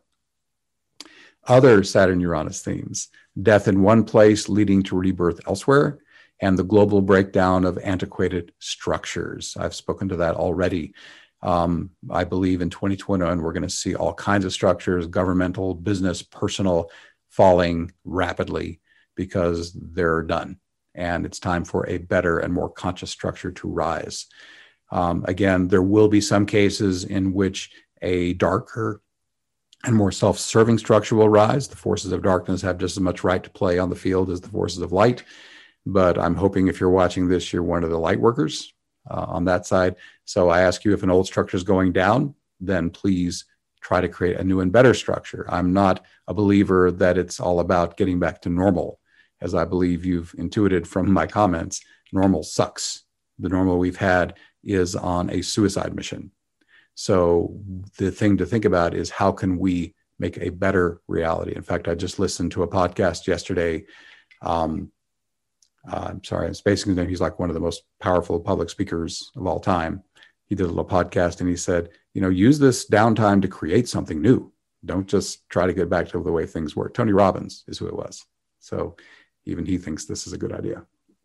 Other Saturn-Uranus themes: death in one place leading to rebirth elsewhere, and the global breakdown of antiquated structures. I've spoken to that already. I believe in 2021, we're going to see all kinds of structures, governmental, business, personal, falling rapidly because they're done. And it's time for a better and more conscious structure to rise. Again, there will be some cases in which a darker and more self-serving structure will rise. The forces of darkness have just as much right to play on the field as the forces of light. But I'm hoping if you're watching this, you're one of the light workers on that side. So I ask you, if an old structure is going down, then please try to create a new and better structure. I'm not a believer that it's all about getting back to normal. As I believe you've intuited from my comments, normal sucks. The normal we've had is on a suicide mission. So the thing to think about is, how can we make a better reality? In fact, I just listened to a podcast yesterday. I'm sorry, I'm spacing his name. He's like one of the most powerful public speakers of all time. He did a little podcast and he said, use this downtime to create something new. Don't just try to get back to the way things were. Tony Robbins is who it was. So even he thinks this is a good idea.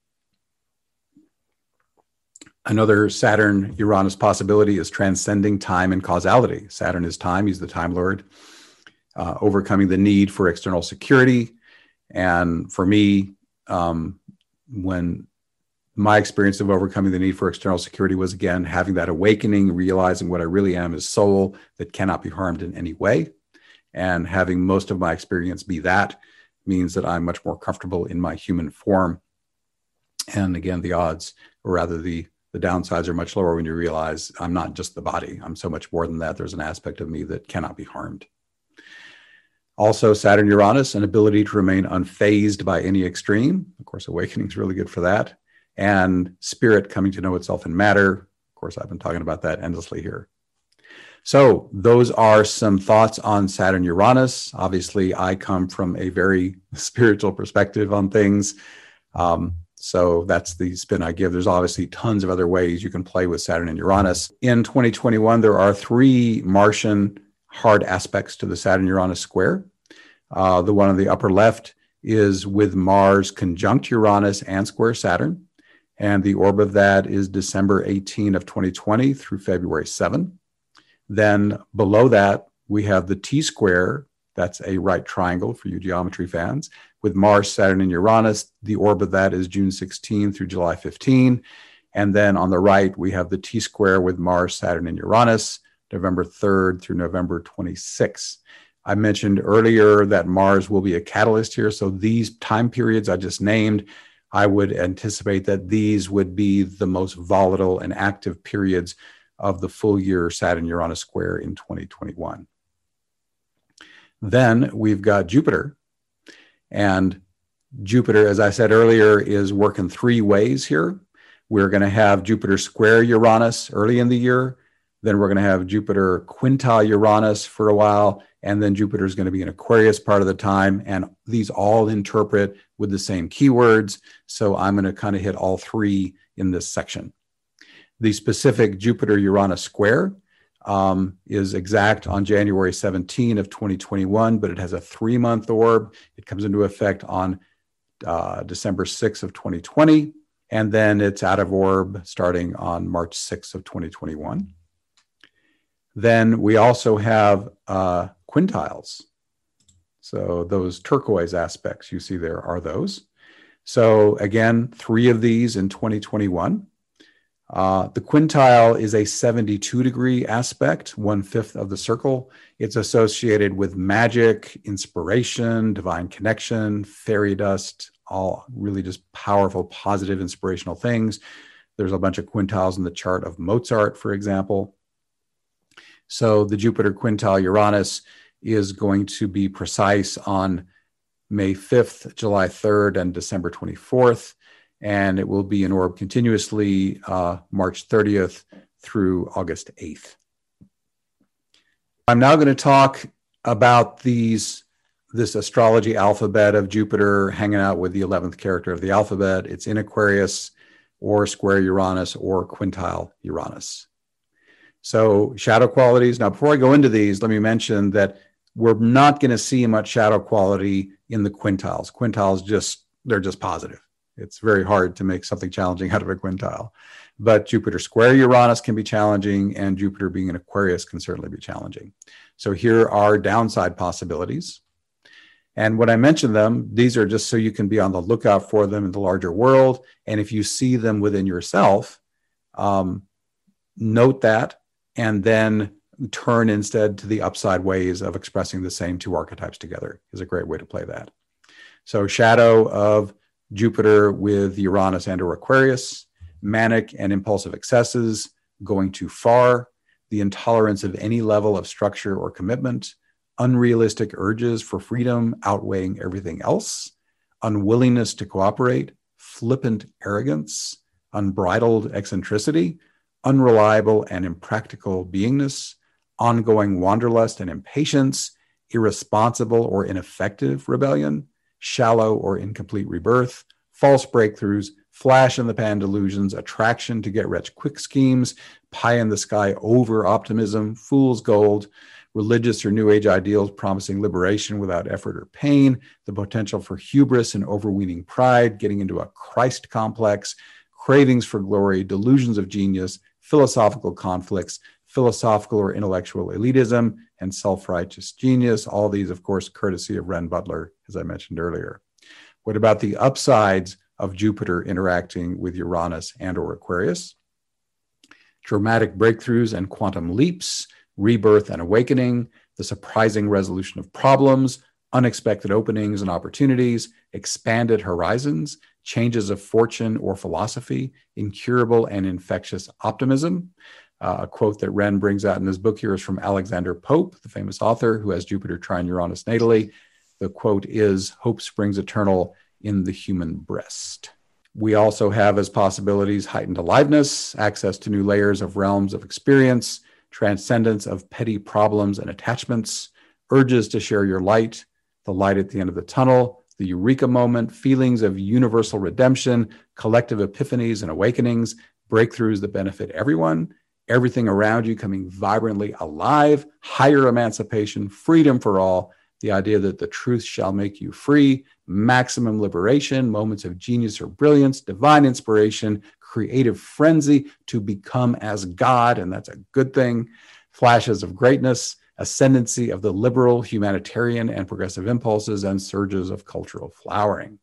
Another Saturn-Uranus possibility is transcending time and causality. Saturn is time. He's the time lord. Overcoming the need for external security. And for me, when my experience of overcoming the need for external security was, again, having that awakening, realizing what I really am is soul that cannot be harmed in any way. And having most of my experience be that means that I'm much more comfortable in my human form. And again, the odds, or rather the downsides, are much lower when you realize I'm not just the body. I'm so much more than that. There's an aspect of me that cannot be harmed. Also, Saturn-Uranus, an ability to remain unfazed by any extreme. Of course, awakening is really good for that. And spirit coming to know itself in matter. Of course, I've been talking about that endlessly here. So those are some thoughts on Saturn-Uranus. Obviously, I come from a very spiritual perspective on things. So that's the spin I give. There's obviously tons of other ways you can play with Saturn and Uranus. In 2021, there are 3 Martian hard aspects to the Saturn-Uranus square. The one on the upper left is with Mars conjunct Uranus and square Saturn. And the orb of that is December 18 of 2020 through February 7. Then below that, we have the T-square. That's a right triangle for you geometry fans, with Mars, Saturn, and Uranus. The orb of that is June 16 through July 15. And then on the right, we have the T-square with Mars, Saturn, and Uranus, November 3rd through November 26th. I mentioned earlier that Mars will be a catalyst here. So these time periods I just named, I would anticipate that these would be the most volatile and active periods of the full year Saturn-Uranus square in 2021. Then we've got Jupiter. And Jupiter, as I said earlier, is working 3 ways here. We're going to have Jupiter square Uranus early in the year. Then we're going to have Jupiter quintile Uranus for a while. And then Jupiter is going to be in Aquarius part of the time. And these all interpret with the same keywords. So I'm going to kind of hit all 3 in this section. The specific Jupiter-Uranus square is exact on January 17 of 2021, but it has a 3-month orb. It comes into effect on December 6 of 2020, and then it's out of orb starting on March 6 of 2021. Then we also have quintiles. So those turquoise aspects you see there are those. So again, 3 of these in 2021. The quintile is a 72-degree aspect, 1/5 of the circle. It's associated with magic, inspiration, divine connection, fairy dust, all really just powerful, positive, inspirational things. There's a bunch of quintiles in the chart of Mozart, for example. So the Jupiter quintile Uranus is going to be precise on May 5th, July 3rd, and December 24th. And it will be in orb continuously March 30th through August 8th. I'm now going to talk about this astrology alphabet of Jupiter hanging out with the 11th character of the alphabet. It's in Aquarius or square Uranus or quintile Uranus. So shadow qualities. Now, before I go into these, let me mention that we're not going to see much shadow quality in the quintiles. Quintiles they're just positive. It's very hard to make something challenging out of a quintile. But Jupiter square Uranus can be challenging, and Jupiter being in Aquarius can certainly be challenging. So here are downside possibilities. And when I mention them, these are just so you can be on the lookout for them in the larger world. And if you see them within yourself, note that, and then turn instead to the upside ways of expressing the same 2 archetypes together is a great way to play that. So shadow of Jupiter with Uranus and or Aquarius, manic and impulsive excesses, going too far, the intolerance of any level of structure or commitment, unrealistic urges for freedom outweighing everything else, unwillingness to cooperate, flippant arrogance, unbridled eccentricity, unreliable and impractical beingness, ongoing wanderlust and impatience, irresponsible or ineffective rebellion, shallow or incomplete rebirth, false breakthroughs, flash in the pan delusions, attraction to get rich quick schemes, pie in the sky over optimism, fool's gold, religious or new age ideals promising liberation without effort or pain, the potential for hubris and overweening pride, getting into a Christ complex, cravings for glory, delusions of genius, philosophical conflicts, philosophical or intellectual elitism, and self-righteous genius. All these, of course, courtesy of Ren Butler, as I mentioned earlier. What about the upsides of Jupiter interacting with Uranus and or Aquarius? Dramatic breakthroughs and quantum leaps, rebirth and awakening, the surprising resolution of problems, unexpected openings and opportunities, expanded horizons, changes of fortune or philosophy, incurable and infectious optimism. A quote that Ren brings out in his book here is from Alexander Pope, the famous author who has Jupiter trine Uranus natally. The quote is, "Hope springs eternal in the human breast." We also have as possibilities heightened aliveness, access to new layers of realms of experience, transcendence of petty problems and attachments, urges to share your light, the light at the end of the tunnel, the eureka moment, feelings of universal redemption, collective epiphanies and awakenings, breakthroughs that benefit everyone, everything around you coming vibrantly alive, higher emancipation, freedom for all, the idea that the truth shall make you free, maximum liberation, moments of genius or brilliance, divine inspiration, creative frenzy to become as God, and that's a good thing, flashes of greatness, ascendancy of the liberal, humanitarian, and progressive impulses, and surges of cultural flowering.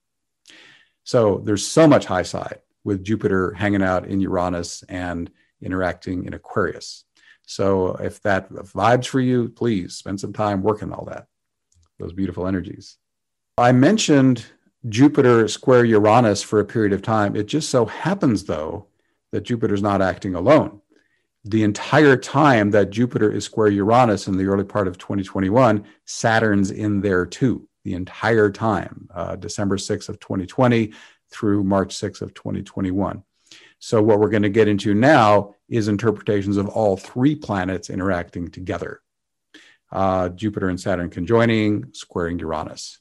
So there's so much high side with Jupiter hanging out in Uranus and interacting in Aquarius. So if that vibes for you, please spend some time working all that, those beautiful energies. I mentioned Jupiter square Uranus for a period of time. It just so happens, though, that Jupiter's not acting alone. The entire time that Jupiter is square Uranus in the early part of 2021, Saturn's in there too, the entire time, December 6th of 2020 through March 6th of 2021. So what we're going to get into now is interpretations of all 3 planets interacting together. Jupiter and Saturn conjoining, squaring Uranus.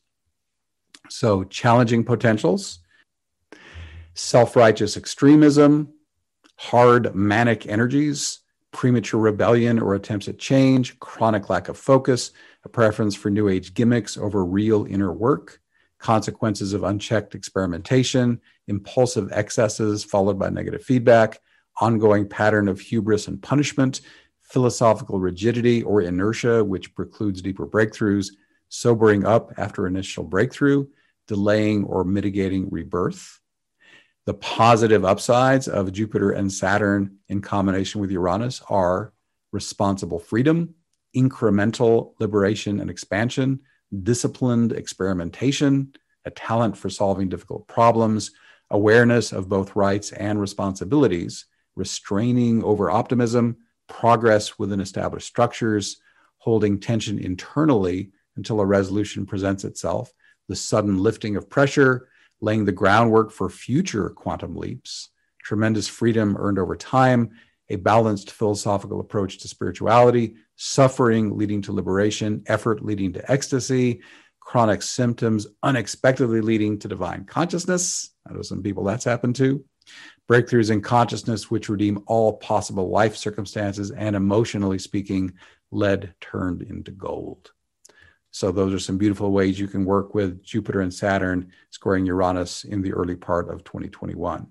So challenging potentials, self-righteous extremism, hard manic energies, premature rebellion or attempts at change, chronic lack of focus, a preference for new age gimmicks over real inner work, consequences of unchecked experimentation, impulsive excesses followed by negative feedback, ongoing pattern of hubris and punishment, philosophical rigidity or inertia, which precludes deeper breakthroughs, sobering up after initial breakthrough, delaying or mitigating rebirth. The positive upsides of Jupiter and Saturn in combination with Uranus are responsible freedom, incremental liberation and expansion, disciplined experimentation, a talent for solving difficult problems, awareness of both rights and responsibilities, restraining over optimism, progress within established structures, holding tension internally until a resolution presents itself, the sudden lifting of pressure, laying the groundwork for future quantum leaps, tremendous freedom earned over time, a balanced philosophical approach to spirituality, suffering leading to liberation, effort leading to ecstasy, chronic symptoms unexpectedly leading to divine consciousness. I know some people that's happened to. Breakthroughs in consciousness, which redeem all possible life circumstances, and emotionally speaking, lead turned into gold. So those are some beautiful ways you can work with Jupiter and Saturn squaring Uranus in the early part of 2021.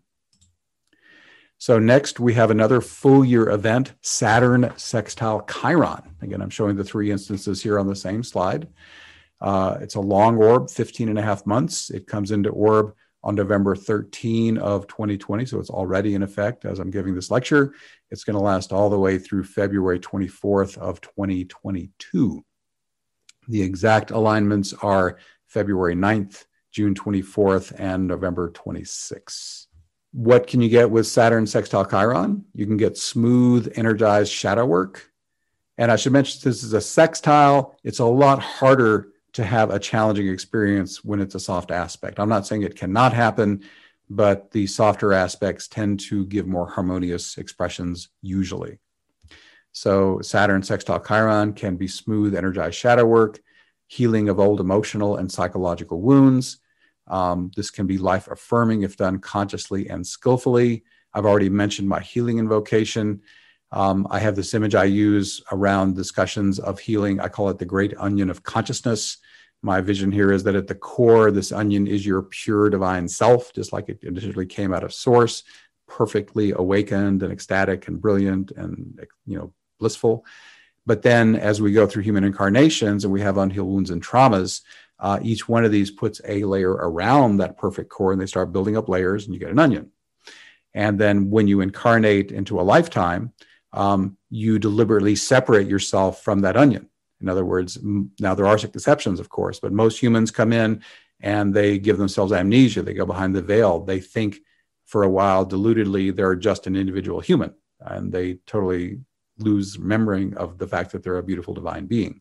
So next, we have another full year event, Saturn sextile Chiron. Again, I'm showing the three instances here on the same slide. It's a long orb, 15 and a half months. It comes into orb on November 13 of 2020, so it's already in effect as I'm giving this lecture. It's going to last all the way through February 24th of 2022. The exact alignments are February 9th, June 24th, and November 26th. What can you get with Saturn sextile Chiron? You can get smooth, energized shadow work. And I should mention, this is a sextile. It's a lot harder to have a challenging experience when it's a soft aspect. I'm not saying it cannot happen, but the softer aspects tend to give more harmonious expressions usually. So Saturn sextile Chiron can be smooth, energized shadow work, healing of old emotional and psychological wounds. This can be life affirming if done consciously and skillfully. I've already mentioned my healing invocation. I have this image I use around discussions of healing. I call it the great onion of consciousness. My vision here is that at the core, this onion is your pure divine self, just like it initially came out of source, perfectly awakened and ecstatic and brilliant and, blissful. But then as we go through human incarnations and we have unhealed wounds and traumas, each one of these puts a layer around that perfect core and they start building up layers and you get an onion. And then when you incarnate into a lifetime, you deliberately separate yourself from that onion. In other words, now there are exceptions, of course, but most humans come in and they give themselves amnesia. They go behind the veil. They think for a while, deludedly, they're just an individual human, and they totally lose remembering of the fact that they're a beautiful divine being.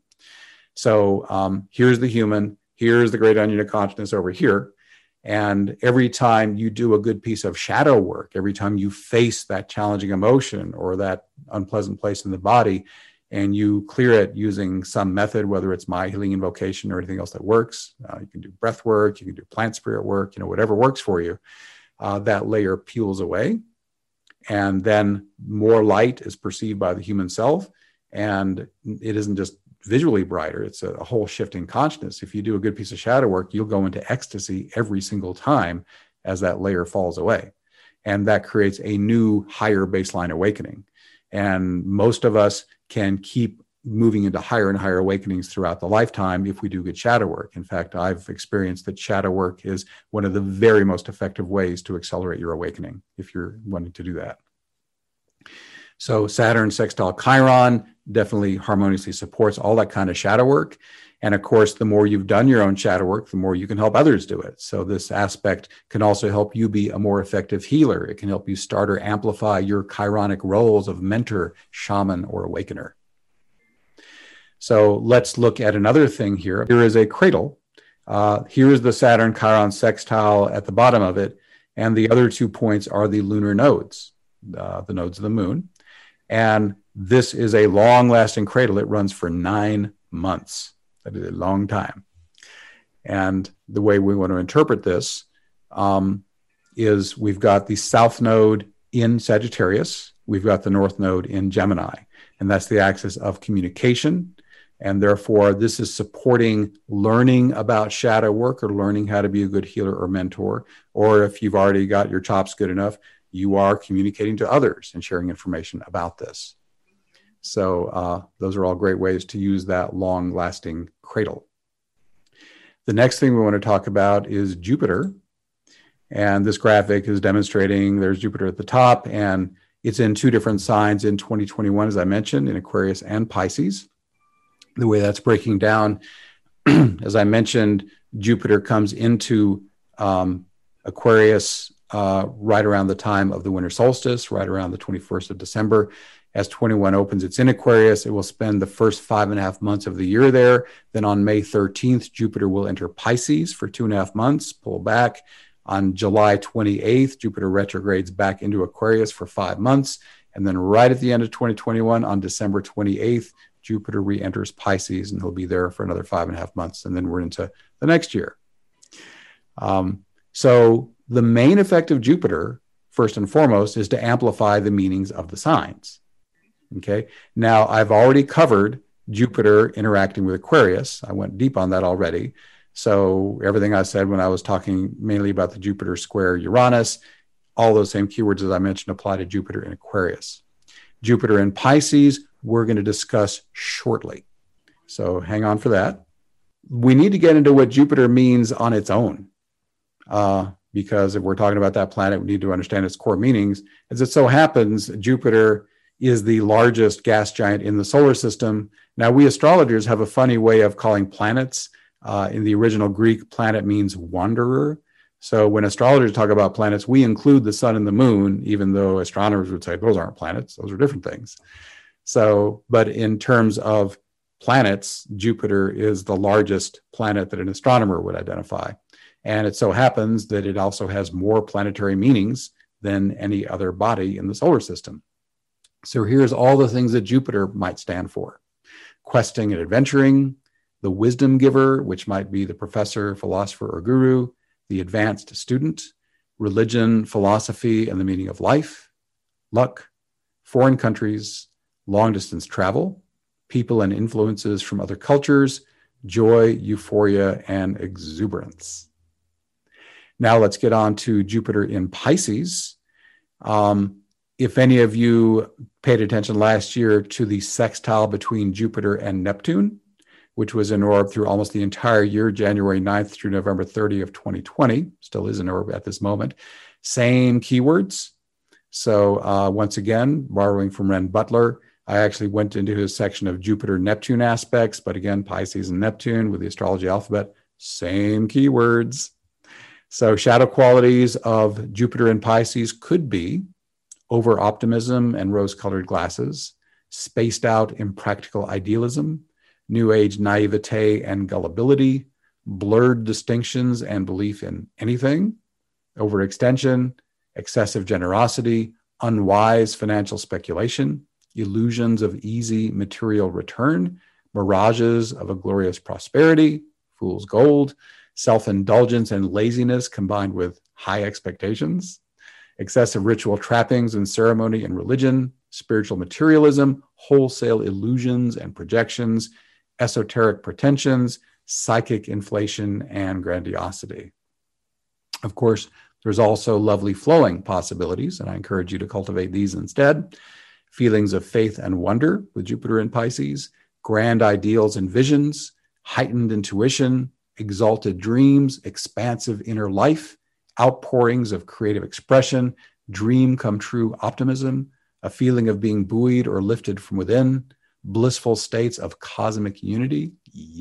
So here's the human, here's the great onion of consciousness over here. And every time you do a good piece of shadow work, every time you face that challenging emotion or that unpleasant place in the body, and you clear it using some method, whether it's my healing invocation or anything else that works, you can do breath work, you can do plant spirit work, whatever works for you, that layer peels away. And then more light is perceived by the human self. And it isn't just visually brighter, it's a whole shift in consciousness. If you do a good piece of shadow work, you'll go into ecstasy every single time as that layer falls away. And that creates a new higher baseline awakening. And most of us can keep moving into higher and higher awakenings throughout the lifetime if we do good shadow work. In fact, I've experienced that shadow work is one of the very most effective ways to accelerate your awakening if you're wanting to do that. So Saturn sextile Chiron definitely harmoniously supports all that kind of shadow work. And of course, the more you've done your own shadow work, the more you can help others do it. So this aspect can also help you be a more effective healer. It can help you start or amplify your chironic roles of mentor, shaman, or awakener. So let's look at another thing here. Here is a cradle. Here is the Saturn Chiron sextile at the bottom of it. And the other 2 points are the lunar nodes, the nodes of the moon. And this is a long-lasting cradle. It runs for 9 months. That is a long time. And the way we want to interpret this is we've got the south node in Sagittarius. We've got the north node in Gemini. And that's the axis of communication. And therefore, this is supporting learning about shadow work or learning how to be a good healer or mentor. Or if you've already got your chops good enough, you are communicating to others and sharing information about this. So those are all great ways to use that long-lasting cradle. The next thing we want to talk about is Jupiter. And this graphic is demonstrating there's Jupiter at the top, and it's in two different signs in 2021, as I mentioned, in Aquarius and Pisces. The way that's breaking down, as I mentioned, Jupiter comes into Aquarius right around the time of the winter solstice, right around the 21st of December. As 21 opens, it's in Aquarius. It will spend the first 5.5 months of the year there. Then on May 13th, Jupiter will enter Pisces for 2.5 months, pull back. On July 28th, Jupiter retrogrades back into Aquarius for 5 months. And then right at the end of 2021, on December 28th, Jupiter re-enters Pisces, and he'll be there for another 5.5 months. And then we're into the next year. So the main effect of Jupiter, first and foremost, is to amplify the meanings of the signs. Okay. Now, I've already covered Jupiter interacting with Aquarius. I went deep on that already. So everything I said when I was talking mainly about the Jupiter square Uranus, all those same keywords as I mentioned apply to Jupiter in Aquarius. Jupiter in Pisces, we're going to discuss shortly. So hang on for that. We need to get into what Jupiter means on its own. Because if we're talking about that planet, we need to understand its core meanings. As it so happens, Jupiter is the largest gas giant in the solar system. Now, we astrologers have a funny way of calling planets. In the original Greek, planet means wanderer. So when astrologers talk about planets, we include the sun and the moon, even though astronomers would say those aren't planets, those are different things. So, but in terms of planets, Jupiter is the largest planet that an astronomer would identify. And it so happens that it also has more planetary meanings than any other body in the solar system. So here's all the things that Jupiter might stand for: questing and adventuring, the wisdom giver, which might be the professor, philosopher, or guru, the advanced student, religion, philosophy, and the meaning of life, luck, foreign countries, long-distance travel, people and influences from other cultures, joy, euphoria, and exuberance. Now let's get on to Jupiter in Pisces. If any of you paid attention last year to the sextile between Jupiter and Neptune, which was in orb through almost the entire year, January 9th through November 30th of 2020, still is in orb at this moment, same keywords. So once again, borrowing from Ren Butler, I actually went into his section of Jupiter-Neptune aspects, but again, Pisces and Neptune with the astrology alphabet, same keywords. So shadow qualities of Jupiter in Pisces could be over-optimism and rose-colored glasses, spaced-out impractical idealism, New Age naivete and gullibility, blurred distinctions and belief in anything, overextension, excessive generosity, unwise financial speculation, illusions of easy material return, mirages of a glorious prosperity, fool's gold, self-indulgence and laziness combined with high expectations, excessive ritual trappings and ceremony and religion, spiritual materialism, wholesale illusions and projections, esoteric pretensions, psychic inflation, and grandiosity. Of course, there's also lovely flowing possibilities, and I encourage you to cultivate these instead. Feelings of faith and wonder with Jupiter in Pisces, grand ideals and visions, heightened intuition, exalted dreams, expansive inner life, outpourings of creative expression, dream come true optimism, a feeling of being buoyed or lifted from within, blissful states of cosmic unity,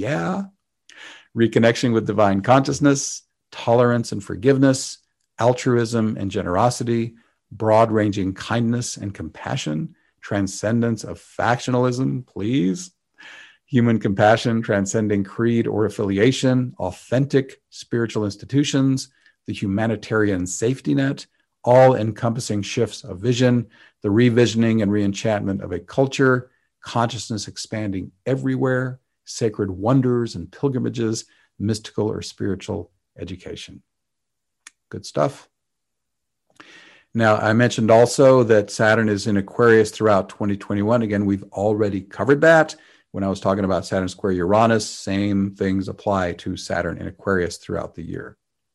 reconnection with divine consciousness, tolerance and forgiveness, altruism and generosity, broad-ranging kindness and compassion, transcendence of factionalism, please, human compassion transcending creed or affiliation, authentic spiritual institutions, the humanitarian safety net, all-encompassing shifts of vision, the revisioning and reenchantment of a culture, consciousness expanding everywhere, sacred wonders and pilgrimages, mystical or spiritual education. Good stuff. Now, I mentioned also that Saturn is in Aquarius throughout 2021. Again, we've already covered that. When I was talking about Saturn square Uranus, same things apply to Saturn in Aquarius throughout the year.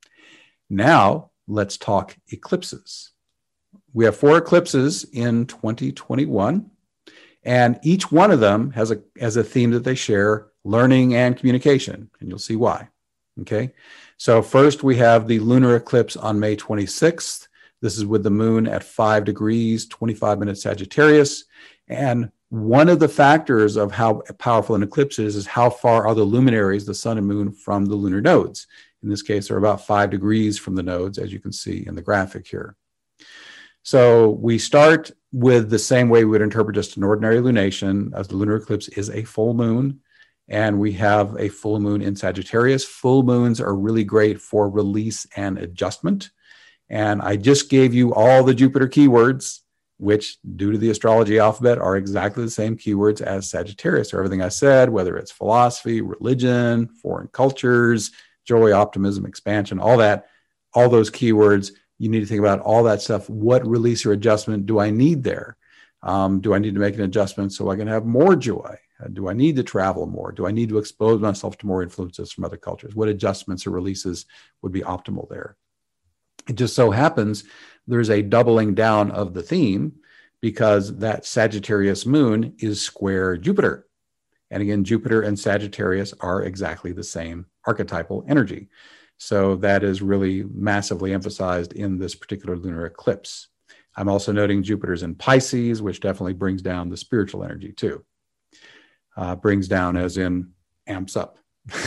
Now, let's talk eclipses. We have 4 eclipses in 2021. And each one of them has a theme that they share, learning and communication, and you'll see why. Okay. So first we have the lunar eclipse on May 26th. This is with the moon at 5 degrees, 25 minutes Sagittarius. And one of the factors of how powerful an eclipse is how far are the luminaries, the sun and moon, from the lunar nodes. In this case, they're about 5 degrees from the nodes, as you can see in the graphic here. So we start with the same way we would interpret just an ordinary lunation, as the lunar eclipse is a full moon, and we have a full moon in Sagittarius. Full moons are really great for release and adjustment. And I just gave you all the Jupiter keywords, which, due to the astrology alphabet, are exactly the same keywords as Sagittarius. So everything I said, whether it's philosophy, religion, foreign cultures, joy, optimism, expansion, all that, all those keywords, you need to think about all that stuff. What release or adjustment do I need there? Do I need to make an adjustment so I can have more joy? Do I need to travel more? Do I need to expose myself to more influences from other cultures? What adjustments or releases would be optimal there? It just so happens there's a doubling down of the theme because that Sagittarius moon is square Jupiter. And again, Jupiter and Sagittarius are exactly the same archetypal energy. So that is really massively emphasized in this particular lunar eclipse. I'm also noting Jupiter's in Pisces, which definitely brings down the spiritual energy too. Brings down as in amps up.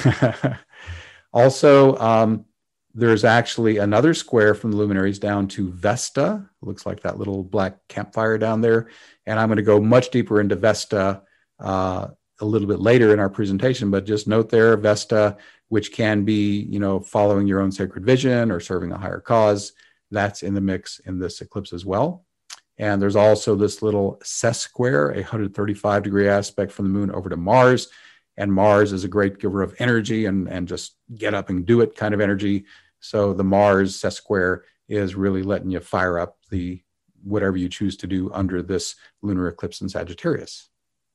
Also, there's actually another square from the luminaries down to Vesta. Looks like that little black campfire down there. And I'm going to go much deeper into Vesta a little bit later in our presentation, but just note there, Vesta, which can be, following your own sacred vision or serving a higher cause. That's in the mix in this eclipse as well. And there's also this little sesquare, a 135-degree aspect from the moon over to Mars. And Mars is a great giver of energy and just get up and do it kind of energy. So the Mars sesquare is really letting you fire up the whatever you choose to do under this lunar eclipse in Sagittarius.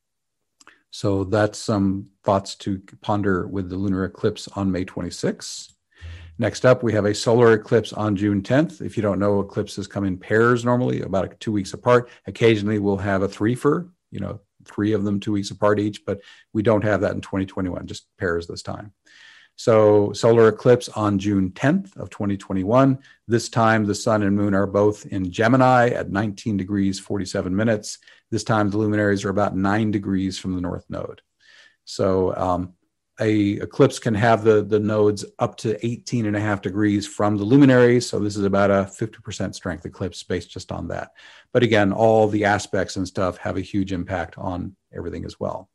So that's some thoughts to ponder with the lunar eclipse on May 26th. Next up, we have a solar eclipse on June 10th. If you don't know, eclipses come in pairs normally, about 2 weeks apart. Occasionally, we'll have a threefer, 3 of them 2 weeks apart each, but we don't have that in 2021, just pairs this time. So solar eclipse on June 10th of 2021. This time, the sun and moon are both in Gemini at 19 degrees, 47 minutes. This time, the luminaries are about 9 degrees from the north node. So a eclipse can have the nodes up to 18.5 degrees from the luminaries. So this is about a 50% strength eclipse based just on that. But again, all the aspects and stuff have a huge impact on everything as well.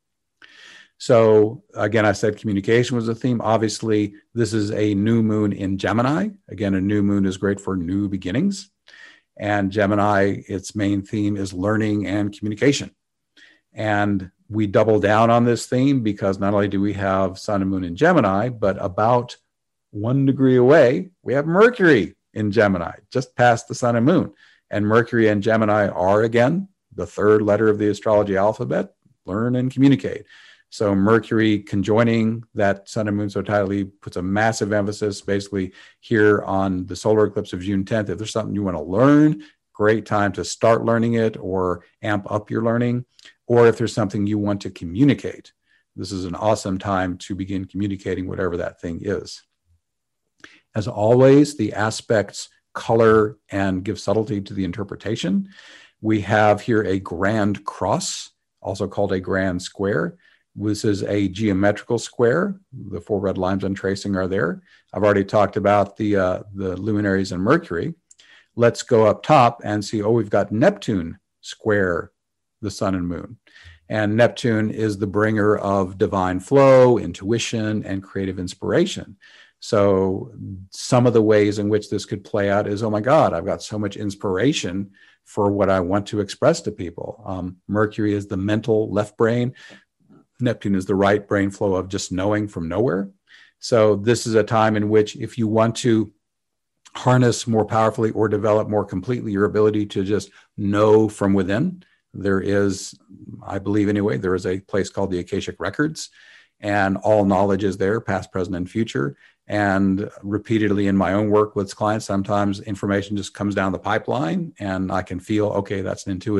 So again, I said communication was a theme. Obviously, this is a new moon in Gemini. Again, a new moon is great for new beginnings. And Gemini, its main theme is learning and communication. And we double down on this theme because not only do we have sun and moon in Gemini, but about 1 degree away, we have Mercury in Gemini, just past the sun and moon. And Mercury and Gemini are, again, the third letter of the astrology alphabet, learn and communicate. So Mercury conjoining that sun and moon so tightly puts a massive emphasis basically here on the solar eclipse of June 10th. If there's something you want to learn, great time to start learning it or amp up your learning. Or if there's something you want to communicate, this is an awesome time to begin communicating whatever that thing is. As always, the aspects color and give subtlety to the interpretation. We have here a grand cross, also called a grand square. This is a geometrical square. The 4 red lines I'm tracing are there. I've already talked about the luminaries and Mercury. Let's go up top and see, we've got Neptune square the sun and moon. And Neptune is the bringer of divine flow, intuition, and creative inspiration. So some of the ways in which this could play out is, oh my God, I've got so much inspiration for what I want to express to people. Mercury is the mental left brain. Neptune is the right brain flow of just knowing from nowhere. So this is a time in which if you want to harness more powerfully or develop more completely your ability to just know from within, there is, I believe anyway, there is a place called the Akashic Records, and all knowledge is there, past, present, and future. And repeatedly in my own work with clients, sometimes information just comes down the pipeline and I can feel, okay, that's an intuitive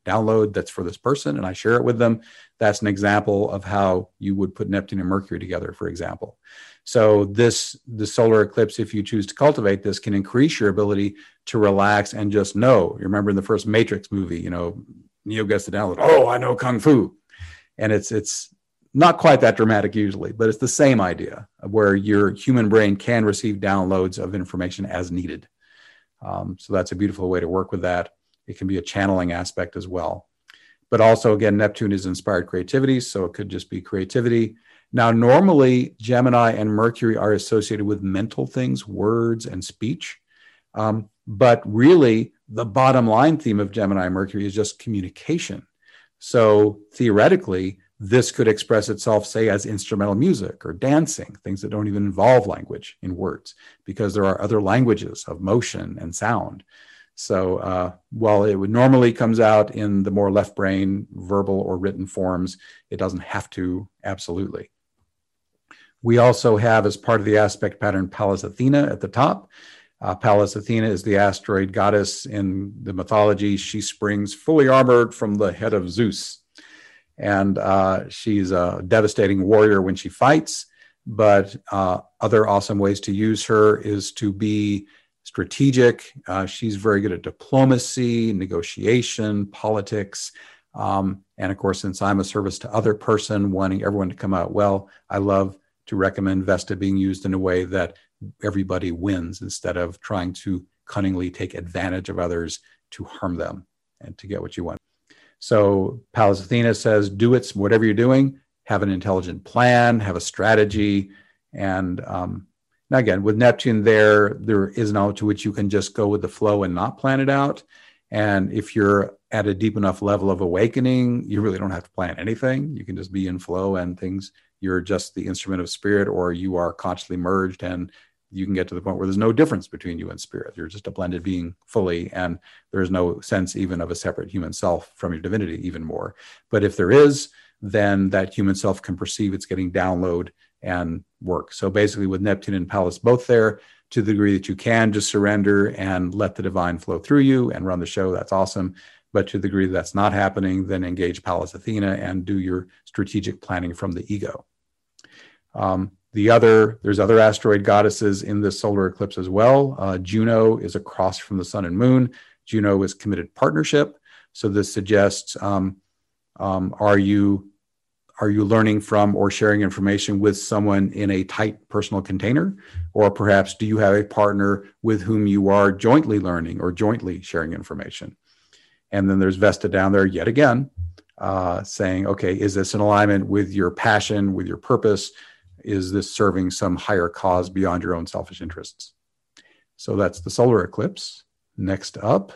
download that's for this person and I share it with them, that's an example of how you would put Neptune and Mercury together, for example. So the solar eclipse, if you choose to cultivate this, can increase your ability to relax and just know. You remember in the first Matrix movie, Neo gets the download, oh, I know Kung Fu. And it's not quite that dramatic usually, but it's the same idea of where your human brain can receive downloads of information as needed. So that's a beautiful way to work with that. It can be a channeling aspect as well. But also, again, Neptune is inspired creativity, so it could just be creativity. Now, normally, Gemini and Mercury are associated with mental things, words, and speech. But really, the bottom line theme of Gemini and Mercury is just communication. So theoretically, this could express itself, say, as instrumental music or dancing, things that don't even involve language in words, because there are other languages of motion and sound. So while it would normally comes out in the more left brain, verbal or written forms, it doesn't have to absolutely. We also have, as part of the aspect pattern, Pallas Athena at the top. Pallas Athena is the asteroid goddess in the mythology. She springs fully armored from the head of Zeus. And she's a devastating warrior when she fights. But other awesome ways to use her is to be strategic. She's very good at diplomacy, negotiation, politics. And of course, since I'm a service to other person, wanting everyone to come out well, I love to recommend Vesta being used in a way that everybody wins instead of trying to cunningly take advantage of others to harm them and to get what you want. So Pallas Athena says, do it, whatever you're doing, have an intelligent plan, have a strategy. And now again, with Neptune there is knowledge to which you can just go with the flow and not plan it out. And if you're at a deep enough level of awakening, you really don't have to plan anything. You can just be in flow and things. You're just the instrument of spirit, or you are consciously merged, and you can get to the point where there's no difference between you and spirit. You're just a blended being fully, and there's no sense even of a separate human self from your divinity even more. But if there is, then that human self can perceive it's getting download and work. So basically with Neptune and Pallas both there, to the degree that you can just surrender and let the divine flow through you and run the show, that's awesome. But to the degree that's not happening, then engage Pallas Athena and do your strategic planning from the ego. There's other asteroid goddesses in this solar eclipse as well. Juno is across from the sun and moon. Juno is committed partnership. So this suggests, are you learning from or sharing information with someone in a tight personal container? Or perhaps do you have a partner with whom you are jointly learning or jointly sharing information? And then there's Vesta down there yet again, saying, okay, is this in alignment with your passion, with your purpose? Is this serving some higher cause beyond your own selfish interests? So that's the solar eclipse. Next up,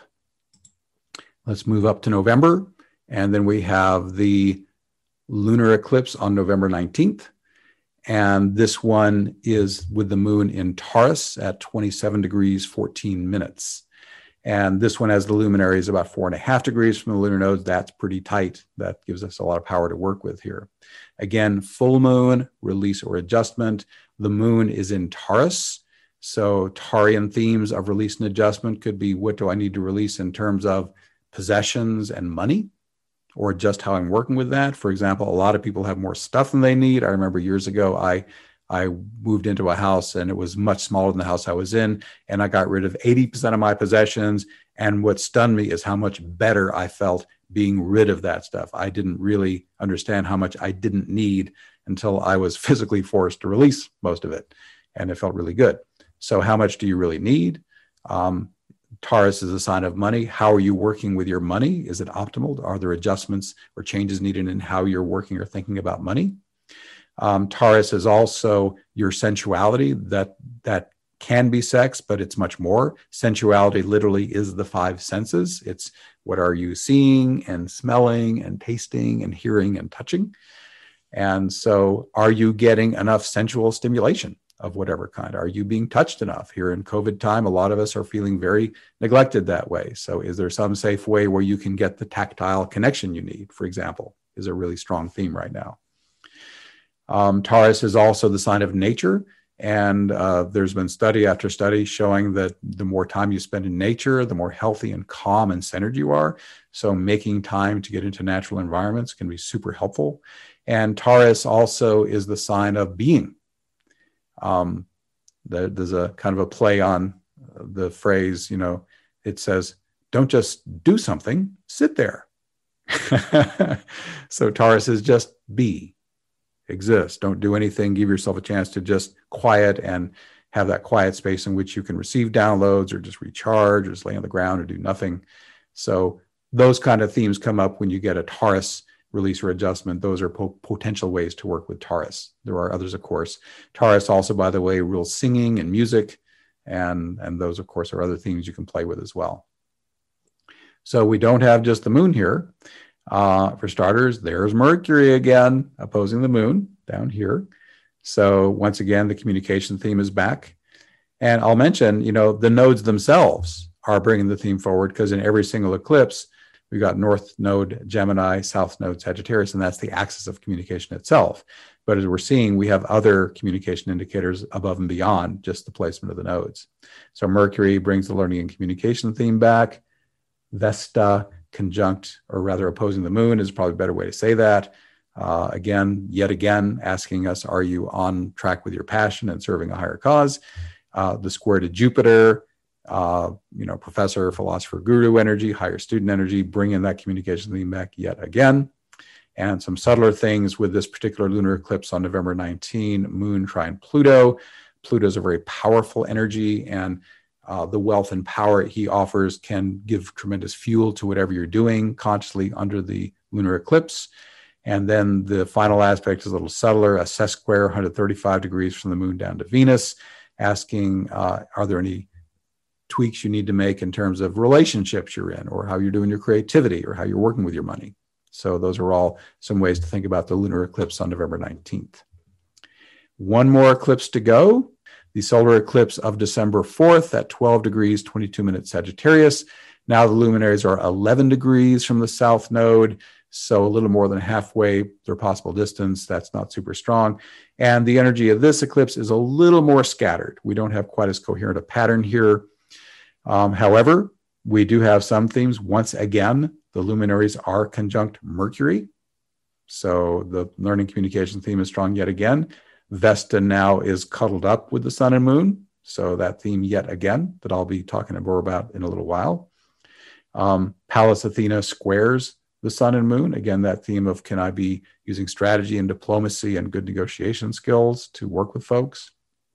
let's move up to November. And then we have the lunar eclipse on November 19th. And this one is with the moon in Taurus at 27 degrees, 14 minutes. And this one has the luminaries about 4.5 degrees from the lunar nodes. That's pretty tight. That gives us a lot of power to work with here. Again, full moon, release or adjustment. The moon is in Taurus. So Taurian themes of release and adjustment could be, what do I need to release in terms of possessions and money, or just how I'm working with that? For example, a lot of people have more stuff than they need. I remember years ago, I moved into a house and it was much smaller than the house I was in. And I got rid of 80% of my possessions. And what stunned me is how much better I felt being rid of that stuff. I didn't really understand how much I didn't need until I was physically forced to release most of it. And it felt really good. So how much do you really need? Taurus is a sign of money. How are you working with your money? Is it optimal? Are there adjustments or changes needed in how you're working or thinking about money? Taurus is also your sensuality. That can be sex, but it's much more. Sensuality literally is the five senses. It's what are you seeing and smelling and tasting and hearing and touching. And so are you getting enough sensual stimulation of whatever kind? Are you being touched enough? Here in COVID time, a lot of us are feeling very neglected that way. So is there some safe way where you can get the tactile connection you need, for example, is a really strong theme right now. Taurus is also the sign of nature. And there's been study after study showing that the more time you spend in nature, the more healthy and calm and centered you are. So making time to get into natural environments can be super helpful. And Taurus also is the sign of being. There's a kind of a play on the phrase, it says, don't just do something, sit there. So Taurus is just be, exist, don't do anything, give yourself a chance to just quiet and have that quiet space in which you can receive downloads or just recharge or just lay on the ground or do nothing. So those kind of themes come up when you get a Taurus release or adjustment. Those are potential ways to work with Taurus. There are others, of course. Taurus also, by the way, rules singing and music, and those, of course, are other themes you can play with as well. So we don't have just the moon here. For starters, there's Mercury again, opposing the moon down here. So once again, the communication theme is back. And I'll mention, the nodes themselves are bringing the theme forward, because in every single eclipse, we've got North Node Gemini, South Node Sagittarius, and that's the axis of communication itself. But as we're seeing, we have other communication indicators above and beyond just the placement of the nodes. So Mercury brings the learning and communication theme back. Vesta conjunct, or rather opposing the moon, is probably a better way to say that. Yet again, asking us, are you on track with your passion and serving a higher cause? The square to Jupiter, professor, philosopher, guru energy, higher student energy, bringing that communication theme back yet again. And some subtler things with this particular lunar eclipse on November 19, moon trine Pluto. Pluto is a very powerful energy, and the wealth and power he offers can give tremendous fuel to whatever you're doing consciously under the lunar eclipse. And then the final aspect is a little subtler, a sesquare, 135 degrees from the moon down to Venus, asking, are there any tweaks you need to make in terms of relationships you're in, or how you're doing your creativity, or how you're working with your money? So those are all some ways to think about the lunar eclipse on November 19th. One more eclipse to go. The solar eclipse of December 4th at 12 degrees, 22 minutes Sagittarius. Now the luminaries are 11 degrees from the south node, so a little more than halfway their possible distance. That's not super strong. And the energy of this eclipse is a little more scattered. We don't have quite as coherent a pattern here. However, we do have some themes. Once again, the luminaries are conjunct Mercury. So the learning communication theme is strong yet again. Vesta now is cuddled up with the sun and moon. So that theme yet again that I'll be talking more about in a little while. Pallas Athena squares the sun and moon. Again, that theme of, can I be using strategy and diplomacy and good negotiation skills to work with folks?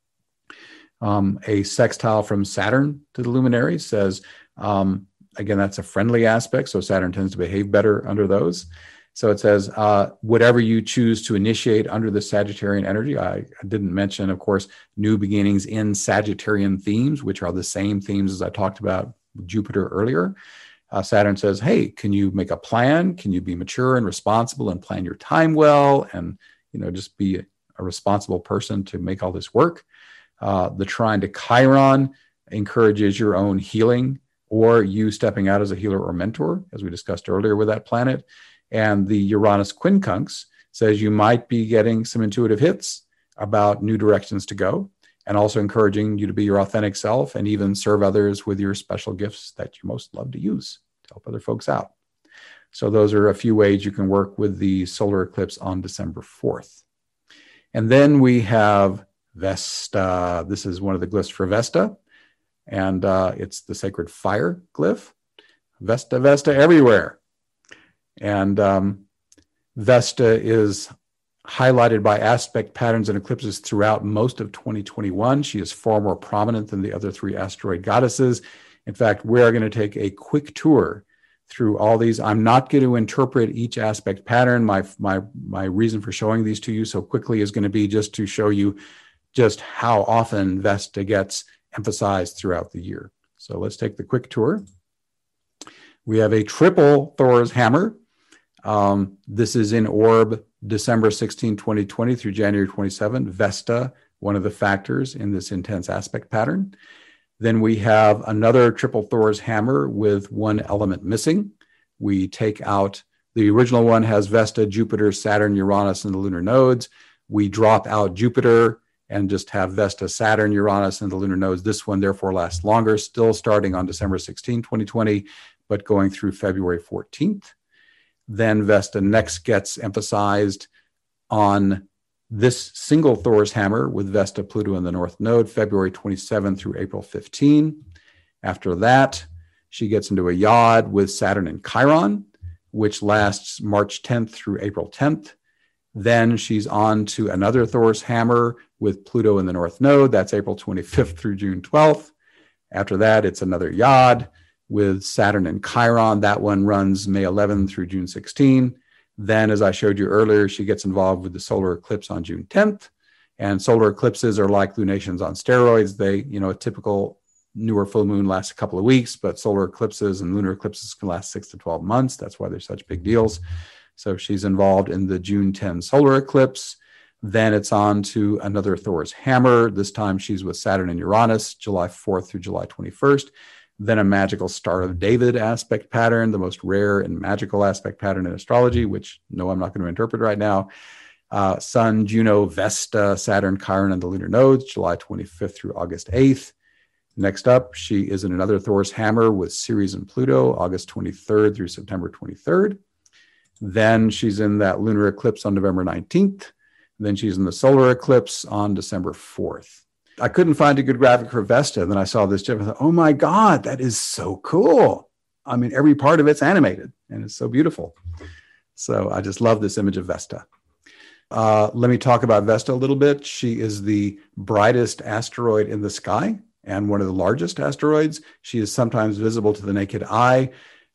A sextile from Saturn to the luminary says, again, that's a friendly aspect. So Saturn tends to behave better under those. So it says, whatever you choose to initiate under the Sagittarian energy. I didn't mention, of course, new beginnings in Sagittarian themes, which are the same themes as I talked about with Jupiter earlier. Saturn says, hey, can you make a plan? Can you be mature and responsible and plan your time well? And, just be a responsible person to make all this work. The trine to Chiron encourages your own healing, or you stepping out as a healer or mentor, as we discussed earlier with that planet. And the Uranus quincunx says you might be getting some intuitive hits about new directions to go, and also encouraging you to be your authentic self and even serve others with your special gifts that you most love to use to help other folks out. So those are a few ways you can work with the solar eclipse on December 4th. And then we have Vesta. This is one of the glyphs for Vesta, and it's the sacred fire glyph. Vesta, Vesta everywhere. And Vesta is highlighted by aspect patterns and eclipses throughout most of 2021. She is far more prominent than the other three asteroid goddesses. In fact, we are going to take a quick tour through all these. I'm not going to interpret each aspect pattern. My reason for showing these to you so quickly is going to be just to show you just how often Vesta gets emphasized throughout the year. So let's take the quick tour. We have a triple Thor's hammer. This is in orb December 16, 2020 through January 27. Vesta, one of the factors in this intense aspect pattern. Then we have another triple Thor's hammer with one element missing. We take out, the original one has Vesta, Jupiter, Saturn, Uranus, and the lunar nodes. We drop out Jupiter and just have Vesta, Saturn, Uranus, and the lunar nodes. This one therefore lasts longer, still starting on December 16, 2020, but going through February 14th. Then Vesta next gets emphasized on this single Thor's hammer with Vesta, Pluto in the North Node, February 27 through April 15. After that, she gets into a yod with Saturn and Chiron, which lasts March 10th through April 10th. Then she's on to another Thor's hammer with Pluto in the North Node. That's April 25th through June 12th. After that, it's another yod with Saturn and Chiron. That one runs May 11 through June 16. Then, as I showed you earlier, she gets involved with the solar eclipse on June 10th. And solar eclipses are like lunations on steroids. They, a typical newer full moon lasts a couple of weeks, but solar eclipses and lunar eclipses can last 6 to 12 months. That's why they're such big deals. So she's involved in the June 10 solar eclipse. Then it's on to another Thor's hammer. This time she's with Saturn and Uranus, July 4th through July 21st. Then a magical Star of David aspect pattern, the most rare and magical aspect pattern in astrology, which no, I'm not going to interpret right now. Sun, Juno, Vesta, Saturn, Chiron, and the lunar nodes, July 25th through August 8th. Next up, she is in another Thor's hammer with Ceres and Pluto, August 23rd through September 23rd. Then she's in that lunar eclipse on November 19th. Then she's in the solar eclipse on December 4th. I couldn't find a good graphic for Vesta. And then I saw this gif and thought, oh my God, that is so cool. I mean, every part of it's animated and it's so beautiful. So I just love this image of Vesta. Let me talk about Vesta a little bit. She is the brightest asteroid in the sky and one of the largest asteroids. She is sometimes visible to the naked eye.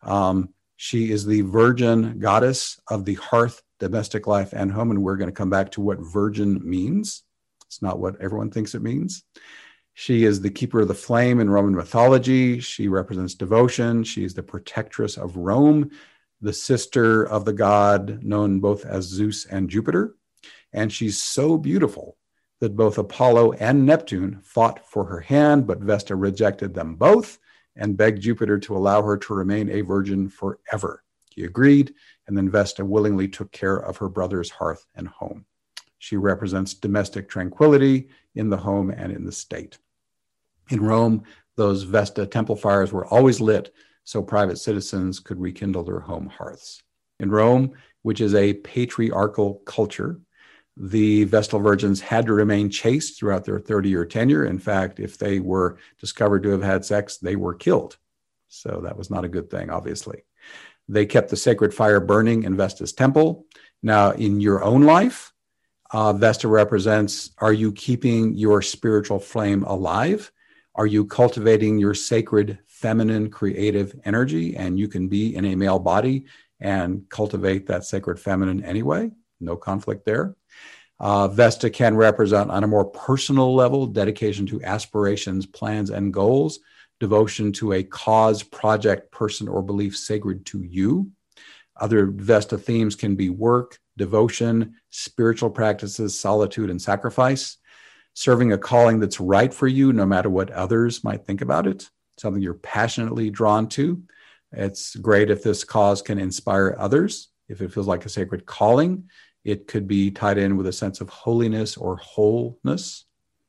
She is the virgin goddess of the hearth, domestic life, and home. And we're going to come back to what virgin means. It's not what everyone thinks it means. She is the keeper of the flame in Roman mythology. She represents devotion. She's the protectress of Rome, the sister of the god known both as Zeus and Jupiter. And she's so beautiful that both Apollo and Neptune fought for her hand, but Vesta rejected them both and begged Jupiter to allow her to remain a virgin forever. He agreed, and then Vesta willingly took care of her brother's hearth and home. She represents domestic tranquility in the home and in the state. In Rome, those Vesta temple fires were always lit so private citizens could rekindle their home hearths. In Rome, which is a patriarchal culture, the Vestal virgins had to remain chaste throughout their 30-year tenure. In fact, if they were discovered to have had sex, they were killed. So that was not a good thing, obviously. They kept the sacred fire burning in Vesta's temple. Now, in your own life, Vesta represents, are you keeping your spiritual flame alive? Are you cultivating your sacred feminine creative energy? And you can be in a male body and cultivate that sacred feminine anyway. No conflict there. Vesta can represent on a more personal level, dedication to aspirations, plans, and goals, devotion to a cause, project, person, or belief sacred to you. Other Vesta themes can be work, devotion, spiritual practices, solitude, and sacrifice. Serving a calling that's right for you, no matter what others might think about it, something you're passionately drawn to. It's great if this cause can inspire others. If it feels like a sacred calling, it could be tied in with a sense of holiness or wholeness.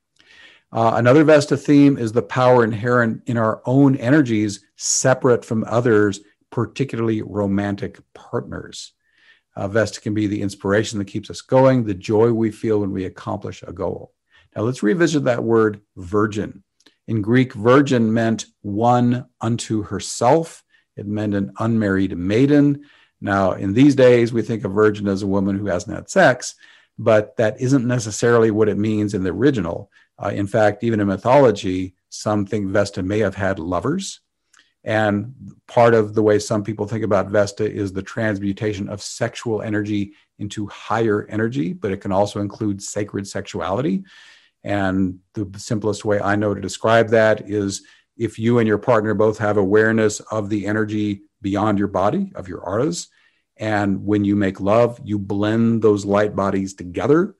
Another Vesta theme is the power inherent in our own energies, separate from others, particularly romantic partners. Vesta can be the inspiration that keeps us going, the joy we feel when we accomplish a goal. Now let's revisit that word virgin. In Greek, virgin meant one unto herself. It meant an unmarried maiden. Now, in these days, we think of virgin as a woman who hasn't had sex, but that isn't necessarily what it means in the original. In fact, even in mythology, some think Vesta may have had lovers. And part of the way some people think about Vesta is the transmutation of sexual energy into higher energy, but it can also include sacred sexuality. And the simplest way I know to describe that is if you and your partner both have awareness of the energy beyond your body, of your auras, and when you make love, you blend those light bodies together.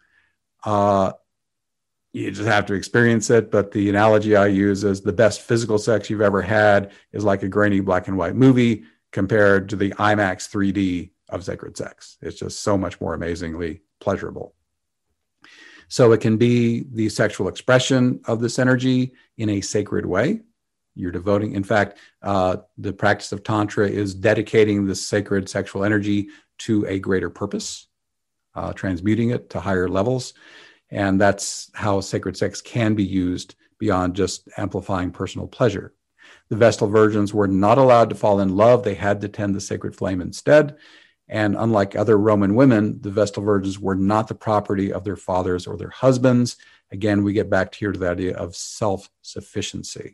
You just have to experience it. But the analogy I use is the best physical sex you've ever had is like a grainy black and white movie compared to the IMAX 3D of sacred sex. It's just so much more amazingly pleasurable. So it can be the sexual expression of this energy in a sacred way. You're devoting, in fact, the practice of Tantra is dedicating this sacred sexual energy to a greater purpose, transmuting it to higher levels. And that's how sacred sex can be used beyond just amplifying personal pleasure. The Vestal virgins were not allowed to fall in love. They had to tend the sacred flame instead. And unlike other Roman women, the Vestal virgins were not the property of their fathers or their husbands. Again, we get back here to the idea of self-sufficiency.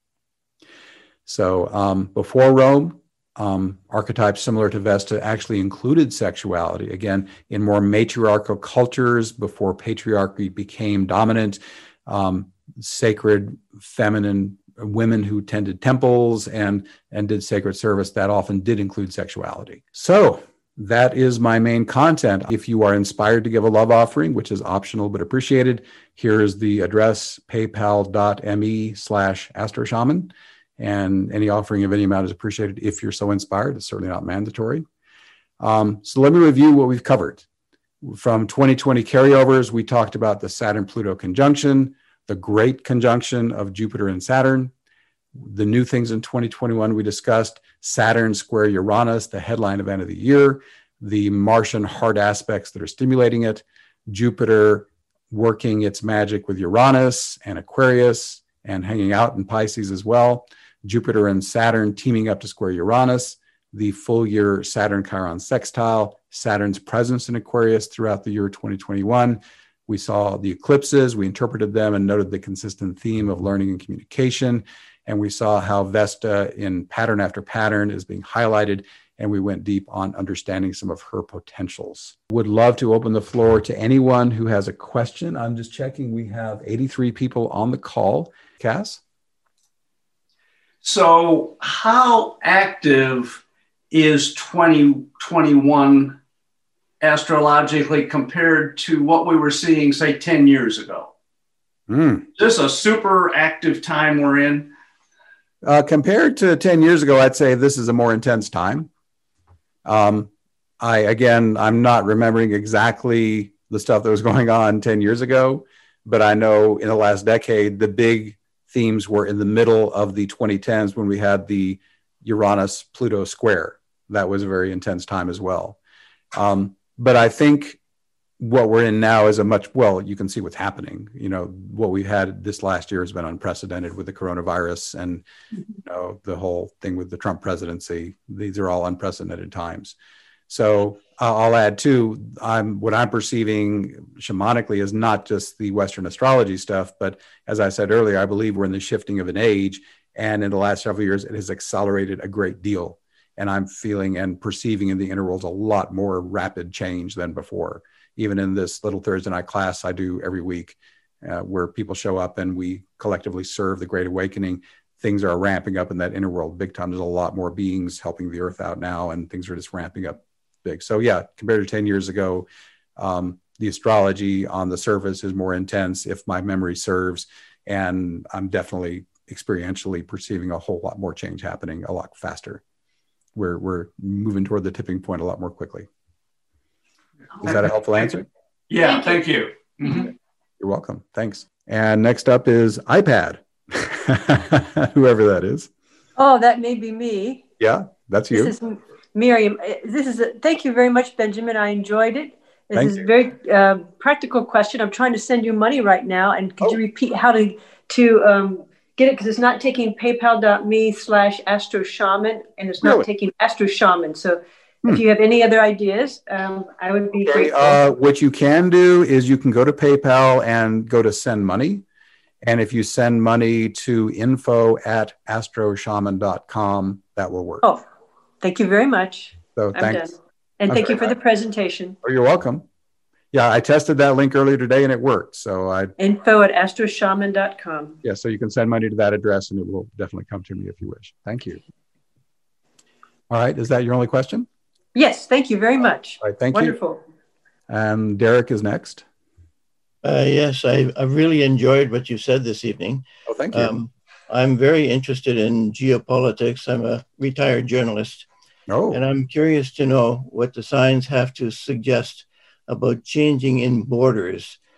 So before Rome, archetypes similar to Vesta actually included sexuality. Again, in more matriarchal cultures, before patriarchy became dominant, sacred feminine women who tended temples and did sacred service, that often did include sexuality. So that is my main content. If you are inspired to give a love offering, which is optional but appreciated, here is the address, paypal.me/astroshaman. And any offering of any amount is appreciated if you're so inspired. It's certainly not mandatory. So let me review what we've covered. From 2020 carryovers, we talked about the Saturn-Pluto conjunction, the great conjunction of Jupiter and Saturn. The new things in 2021, we discussed Saturn square Uranus, the headline event of the year, the Martian hard aspects that are stimulating it, Jupiter working its magic with Uranus and Aquarius and hanging out in Pisces as well, Jupiter and Saturn teaming up to square Uranus, the full year Saturn Chiron sextile, Saturn's presence in Aquarius throughout the year 2021. We saw the eclipses, we interpreted them and noted the consistent theme of learning and communication. And we saw how Vesta in pattern after pattern is being highlighted. And we went deep on understanding some of her potentials. Would love to open the floor to anyone who has a question. I'm just checking. We have 83 people on the call. Cass? So how active is 2021 astrologically compared to what we were seeing, say, 10 years ago? Is this a super active time we're in? Compared to 10 years ago, I'd say this is a more intense time. I'm not remembering exactly the stuff that was going on 10 years ago, but I know in the last decade, the big themes were in the middle of the 2010s when we had the Uranus-Pluto square. That was a very intense time as well. But I think what we're in now is you can see what's happening. You know, what we had this last year has been unprecedented with the coronavirus and the whole thing with the Trump presidency. These are all unprecedented times. So I'll add too, what I'm perceiving shamanically is not just the Western astrology stuff, but as I said earlier, I believe we're in the shifting of an age. And in the last several years, it has accelerated a great deal. And I'm feeling and perceiving in the inner world a lot more rapid change than before. Even in this little Thursday night class I do every week, where people show up and we collectively serve the Great Awakening, things are ramping up in that inner world big time. There's a lot more beings helping the earth out now, and things are just ramping up big. So yeah, compared to 10 years ago, the astrology on the surface is more intense, if my memory serves, and I'm definitely experientially perceiving a whole lot more change happening a lot faster. We're moving toward the tipping point a lot more quickly. Is that a helpful answer? Yeah, thank you. Mm-hmm. You're welcome. Thanks. And next up is iPad, whoever that is. Oh, that may be me. Yeah, that's you. This is Miriam. Thank you very much, Benjamin. I enjoyed it. This is a very practical question. I'm trying to send you money right now. And could you repeat how to get it? Because it's not taking paypal.me/astroshaman, and it's not taking astroshaman. So if you have any other ideas, I would be grateful. What you can do is you can go to PayPal and go to send money. And if you send money to info@astroshaman.com, that will work. Oh, thank you very much. So thanks. Done. And thank you for the presentation. Oh, you're welcome. Yeah, I tested that link earlier today and it worked. So info@astroshaman.com. Yeah, so you can send money to that address and it will definitely come to me if you wish. Thank you. All right. Is that your only question? Yes. Thank you very much. All right, thank you. Wonderful. And Derek is next. Yes, I really enjoyed what you said this evening. Oh, thank you. I'm very interested in geopolitics. I'm a retired journalist. Oh. And I'm curious to know what the signs have to suggest about changing in borders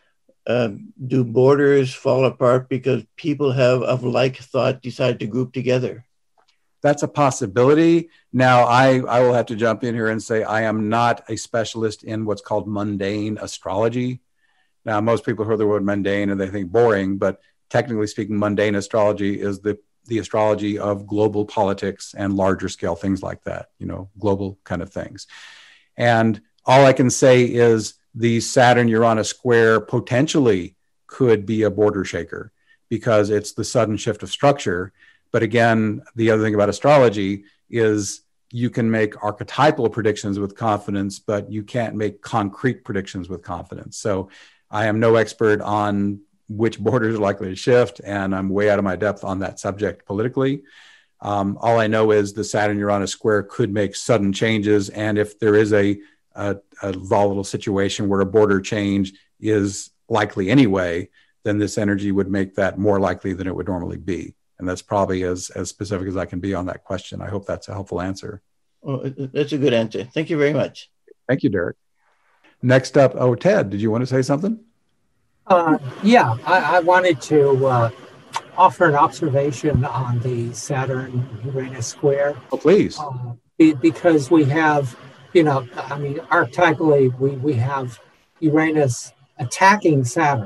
do borders fall apart because people of like thought decide to group together? That's a possibility. Now, I will have to jump in here and say I am not a specialist in what's called mundane astrology. Now, most people hear the word mundane and they think boring, but technically speaking, mundane astrology is the astrology of global politics and larger scale things like that, global kind of things. And all I can say is the Saturn-Uranus square potentially could be a border shaker because it's the sudden shift of structure. But again, the other thing about astrology is you can make archetypal predictions with confidence, but you can't make concrete predictions with confidence. So I am no expert on which borders are likely to shift, and I'm way out of my depth on that subject politically. All I know is the Saturn-Uranus square could make sudden changes, and if there is a volatile situation where a border change is likely anyway, then this energy would make that more likely than it would normally be. And that's probably as specific as I can be on that question. I hope that's a helpful answer. Oh, that's a good answer. Thank you very much. Thank you, Derek. Next up, Ted, did you want to say something? Yeah, I wanted to offer an observation on the Saturn-Uranus square. Oh, please. Because we have, archetypally, we have Uranus attacking Saturn.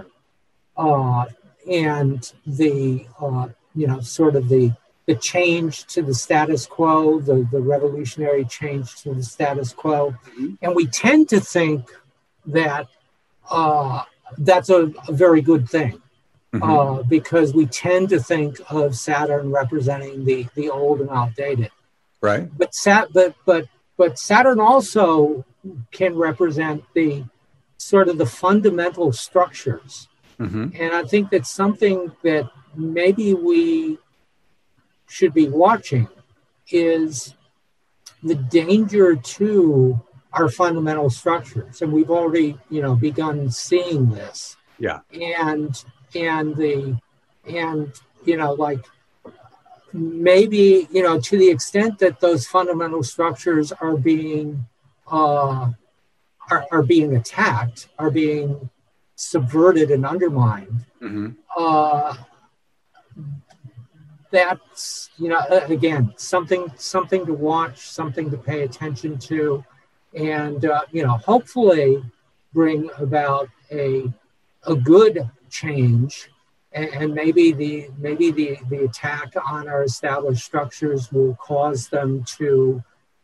And the, sort of the change to the status quo, the revolutionary change to the status quo. Mm-hmm. And we tend to think that that's a very good thing, mm-hmm. Because we tend to think of Saturn representing the old and outdated. Right. But Saturn also can represent the sort of the fundamental structures. Mm-hmm. And I think that's something that maybe we should be watching is the danger to our fundamental structures. And we've already, begun seeing this. Yeah. And maybe, to the extent that those fundamental structures are being attacked, are being subverted and undermined, mm-hmm. That's, again, something to watch, something to pay attention to, and, hopefully bring about a good change. And maybe the attack on our established structures will cause them to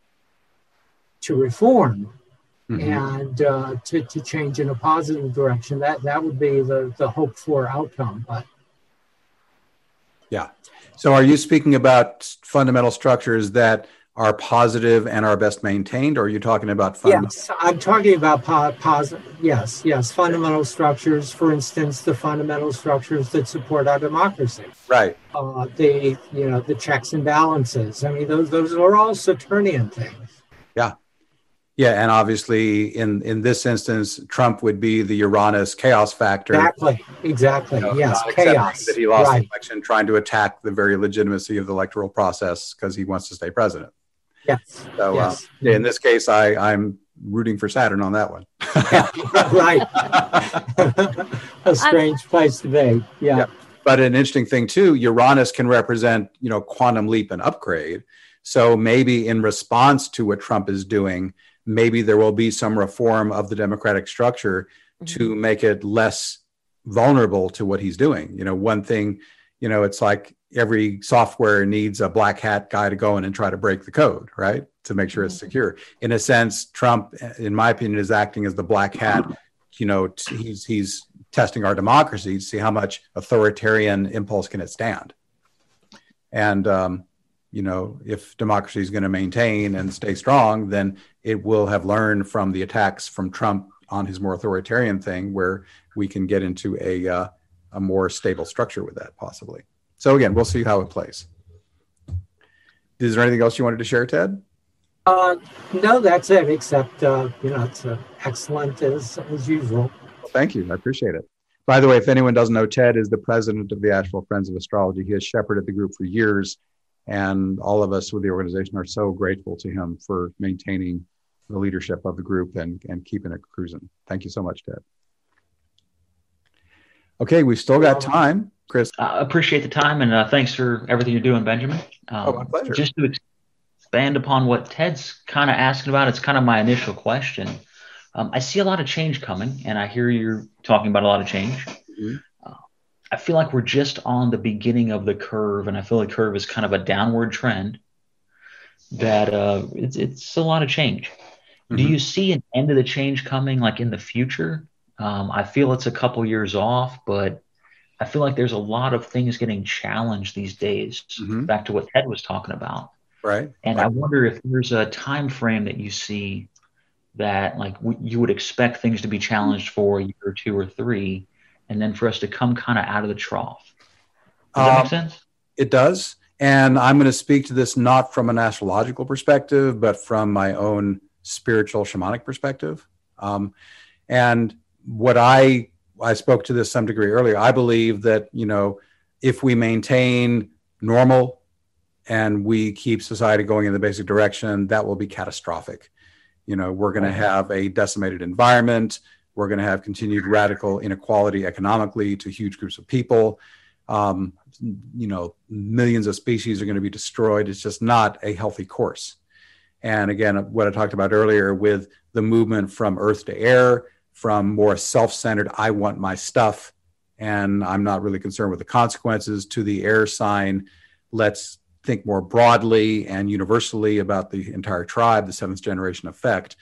reform, mm-hmm. and to change in a positive direction. That would be the hoped for outcome. But yeah. So are you speaking about fundamental structures that are positive and are best maintained, or are you talking about Yes, I'm talking about positive. Yes, fundamental structures. For instance, the fundamental structures that support our democracy. Right. The checks and balances. I mean, those are all Saturnian things. Yeah. Yeah, and obviously in this instance, Trump would be the Uranus chaos factor. Exactly. Yes, chaos. That he lost the election, trying to attack the very legitimacy of the electoral process because he wants to stay president. Yes. So yes. In this case, I'm rooting for Saturn on that one. Yeah, right. A strange place to be. Yeah. But an interesting thing too, Uranus can represent, quantum leap and upgrade. So maybe in response to what Trump is doing, maybe there will be some reform of the democratic structure to make it less vulnerable to what he's doing. One thing, it's like every software needs a black hat guy to go in and try to break the code, right? To make sure it's secure. In a sense, Trump, in my opinion, is acting as the black hat. He's testing our democracy to see how much authoritarian impulse can it stand. And, if democracy is going to maintain and stay strong, then it will have learned from the attacks from Trump on his more authoritarian thing, where we can get into a more stable structure with that, possibly. So again, we'll see how it plays. Is there anything else you wanted to share, Ted? No, that's it. Except it's excellent as usual. Well, thank you. I appreciate it. By the way, if anyone doesn't know, Ted is the president of the Asheville Friends of Astrology. He has shepherded the group for years. And all of us with the organization are so grateful to him for maintaining the leadership of the group and keeping it cruising. Thank you so much, Ted. Okay, we've still got time, Chris. I appreciate the time, and thanks for everything you're doing, Benjamin. My pleasure. Just to expand upon what Ted's kind of asking about, it's kind of my initial question. I see a lot of change coming, and I hear you're talking about a lot of change. Mm-hmm. I feel like we're just on the beginning of the curve, and I feel the curve is kind of a downward trend that it's a lot of change. Mm-hmm. Do you see an end of the change coming, like in the future? I feel it's a couple years off, but I feel like there's a lot of things getting challenged these days, mm-hmm. back to what Ted was talking about. Right. And I wonder if there's a time frame that you see that like you would expect things to be challenged for a year or two or three, and then for us to come kind of out of the trough. Does that make sense? It does. And I'm going to speak to this not from an astrological perspective, but from my own spiritual shamanic perspective. And what I spoke to this some degree earlier, I believe that, if we maintain normal and we keep society going in the basic direction, that will be catastrophic. We're going to have a decimated environment. We're going to have continued radical inequality economically to huge groups of people. Millions of species are going to be destroyed. It's just not a healthy course. And again, what I talked about earlier with the movement from earth to air, from more self-centered, I want my stuff, and I'm not really concerned with the consequences, to the air sign, let's think more broadly and universally about the entire tribe, the seventh generation effect.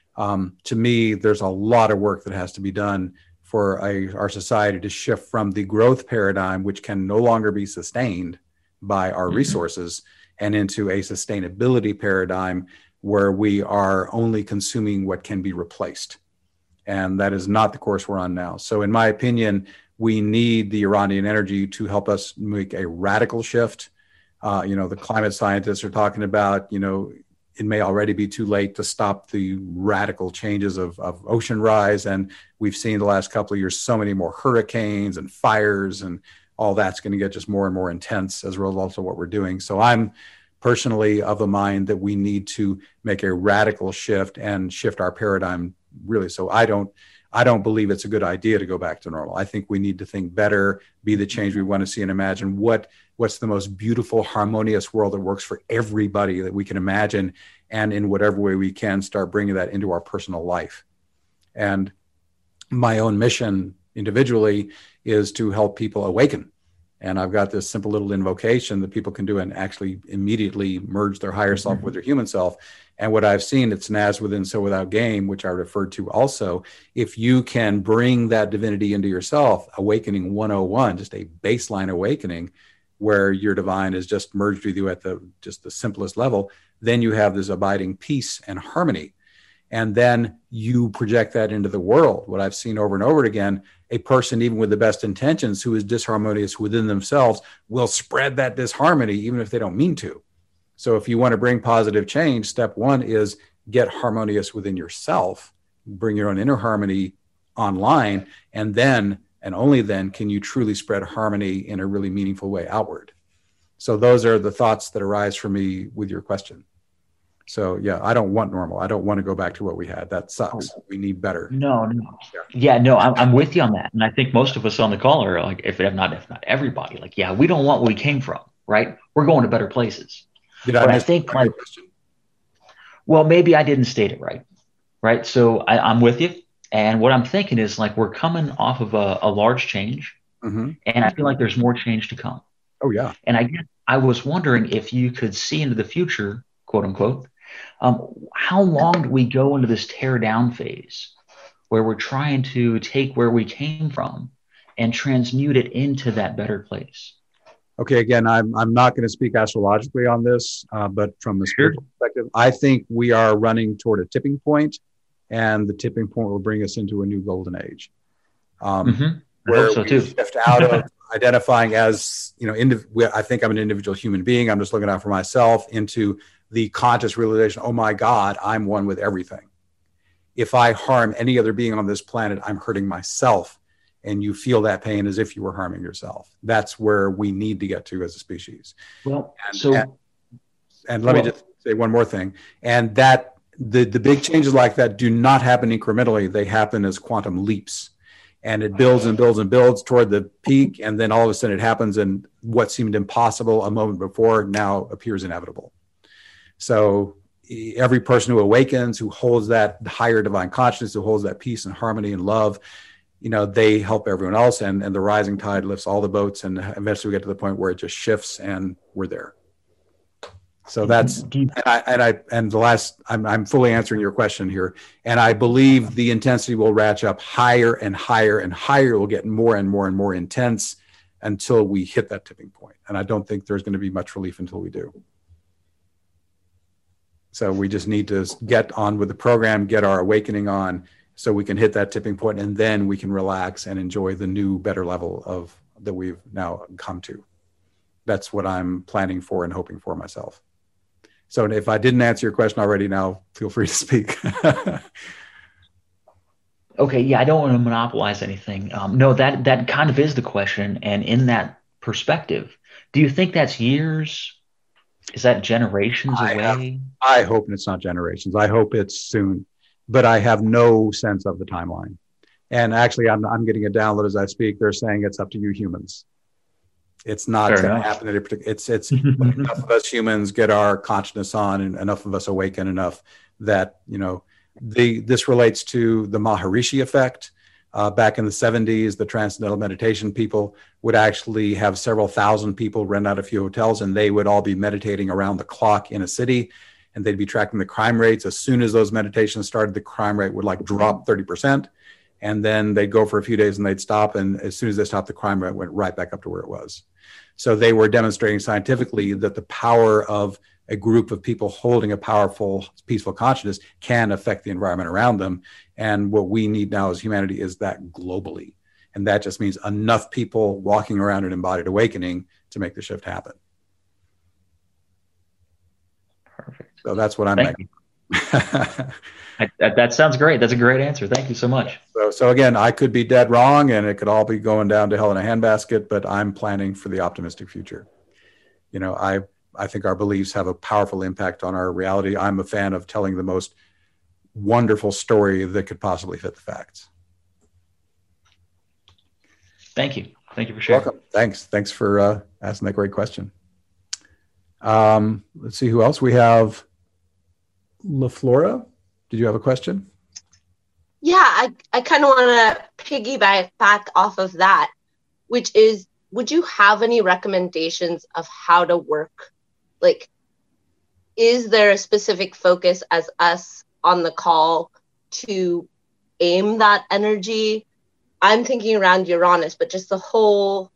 To me, there's a lot of work that has to be done for our society to shift from the growth paradigm, which can no longer be sustained by our resources, and into a sustainability paradigm where we are only consuming what can be replaced. And that is not the course we're on now. So in my opinion, we need the Iranian energy to help us make a radical shift. The climate scientists are talking about, it may already be too late to stop the radical changes of ocean rise. And we've seen the last couple of years, so many more hurricanes and fires, and all that's going to get just more and more intense as a result of what we're doing. So I'm personally of the mind that we need to make a radical shift and shift our paradigm really. So I don't believe it's a good idea to go back to normal. I think we need to think better, be the change we want to see, and imagine what's the most beautiful, harmonious world that works for everybody that we can imagine, and in whatever way we can start bringing that into our personal life. And my own mission individually is to help people awaken. And I've got this simple little invocation that people can do and actually immediately merge their higher self with their human self. And what I've seen, it's an as within, so without game, which I referred to also. If you can bring that divinity into yourself, awakening 101, just a baseline awakening, where your divine is just merged with you at the simplest level, then you have this abiding peace and harmony. And then you project that into the world. What I've seen over and over again, a person, even with the best intentions, who is disharmonious within themselves, will spread that disharmony, even if they don't mean to. So if you want to bring positive change, step one is get harmonious within yourself, bring your own inner harmony online, and then, and only then, can you truly spread harmony in a really meaningful way outward. So those are the thoughts that arise for me with your question. So yeah, I don't want normal. I don't want to go back to what we had. That sucks. We need better. No. Yeah, no, I'm with you on that. And I think most of us on the call are like, if not everybody, like, yeah, we don't want where we came from, right? We're going to better places. I think like, well, maybe I didn't state it right? So I'm with you. And what I'm thinking is like, we're coming off of a large change, and I feel like there's more change to come. Oh yeah. And I was wondering if you could see into the future, quote unquote, how long do we go into this tear down phase where we're trying to take where we came from and transmute it into that better place? Okay, again, I'm not going to speak astrologically on this, but from a spiritual perspective, I think we are running toward a tipping point, and the tipping point will bring us into a new golden age, where we shift out of identifying as, I think I'm an individual human being, I'm just looking out for myself, into the conscious realization, oh my God, I'm one with everything. If I harm any other being on this planet, I'm hurting myself. And you feel that pain as if you were harming yourself. That's where we need to get to as a species. Well, and let me just say one more thing. And that the big changes like that do not happen incrementally. They happen as quantum leaps. and it builds and builds and builds toward the peak. And then all of a sudden it happens, and what seemed impossible a moment before now appears inevitable. So every person who awakens, who holds that higher divine consciousness, who holds that peace and harmony and love, they help everyone else, and the rising tide lifts all the boats, and eventually we get to the point where it just shifts and we're there. So that's, I'm fully answering your question here. And I believe the intensity will ratchet up higher and higher and higher. It will get more and more and more intense until we hit that tipping point. And I don't think there's going to be much relief until we do. So we just need to get on with the program, get our awakening on, so we can hit that tipping point, and then we can relax and enjoy the new, better level that we've now come to. That's what I'm planning for and hoping for myself. So if I didn't answer your question already, now feel free to speak. Okay, yeah, I don't want to monopolize anything. No, that kind of is the question. And in that perspective, do you think that's years? Is that generations away? I hope it's not generations. I hope it's soon, but I have no sense of the timeline. And actually, I'm getting a download as I speak. They're saying it's up to you humans. It's not going to happen. It's enough of us humans get our consciousness on, and enough of us awaken enough that, this relates to the Maharishi effect. Back in the 70s, the Transcendental Meditation people would actually have several thousand people rent out a few hotels, and they would all be meditating around the clock in a city, and they'd be tracking the crime rates. As soon as those meditations started, the crime rate would drop 30%. And then they'd go for a few days and they'd stop. And as soon as they stopped, the crime rate went right back up to where it was. So they were demonstrating scientifically that the power of a group of people holding a powerful, peaceful consciousness can affect the environment around them. And what we need now as humanity is that globally. And that just means enough people walking around in embodied awakening to make the shift happen. Perfect. So that's what I'm making. That sounds great. That's a great answer. Thank you so much. So again, I could be dead wrong, and it could all be going down to hell in a handbasket, but I'm planning for the optimistic future. I think our beliefs have a powerful impact on our reality. I'm a fan of telling the most wonderful story that could possibly fit the facts. Thank you. Thank you for sharing. Welcome. Thanks for asking that great question. Let's see who else we have. LaFlora, did you have a question? Yeah, I kind of want to piggyback back off of that, which is, would you have any recommendations of how to work? Is there a specific focus as us on the call to aim that energy? I'm thinking around Uranus, but just the whole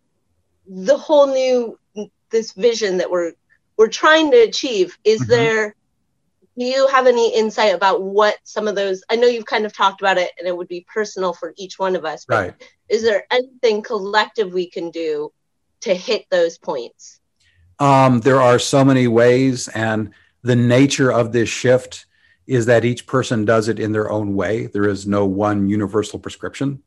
new, this vision that we're trying to achieve. Is there, do you have any insight about what some of those, I know you've kind of talked about it and it would be personal for each one of us, but right. Is there anything collective we can do to hit those points? There are so many ways, and the nature of this shift is that each person does it in their own way. There is no one universal prescription.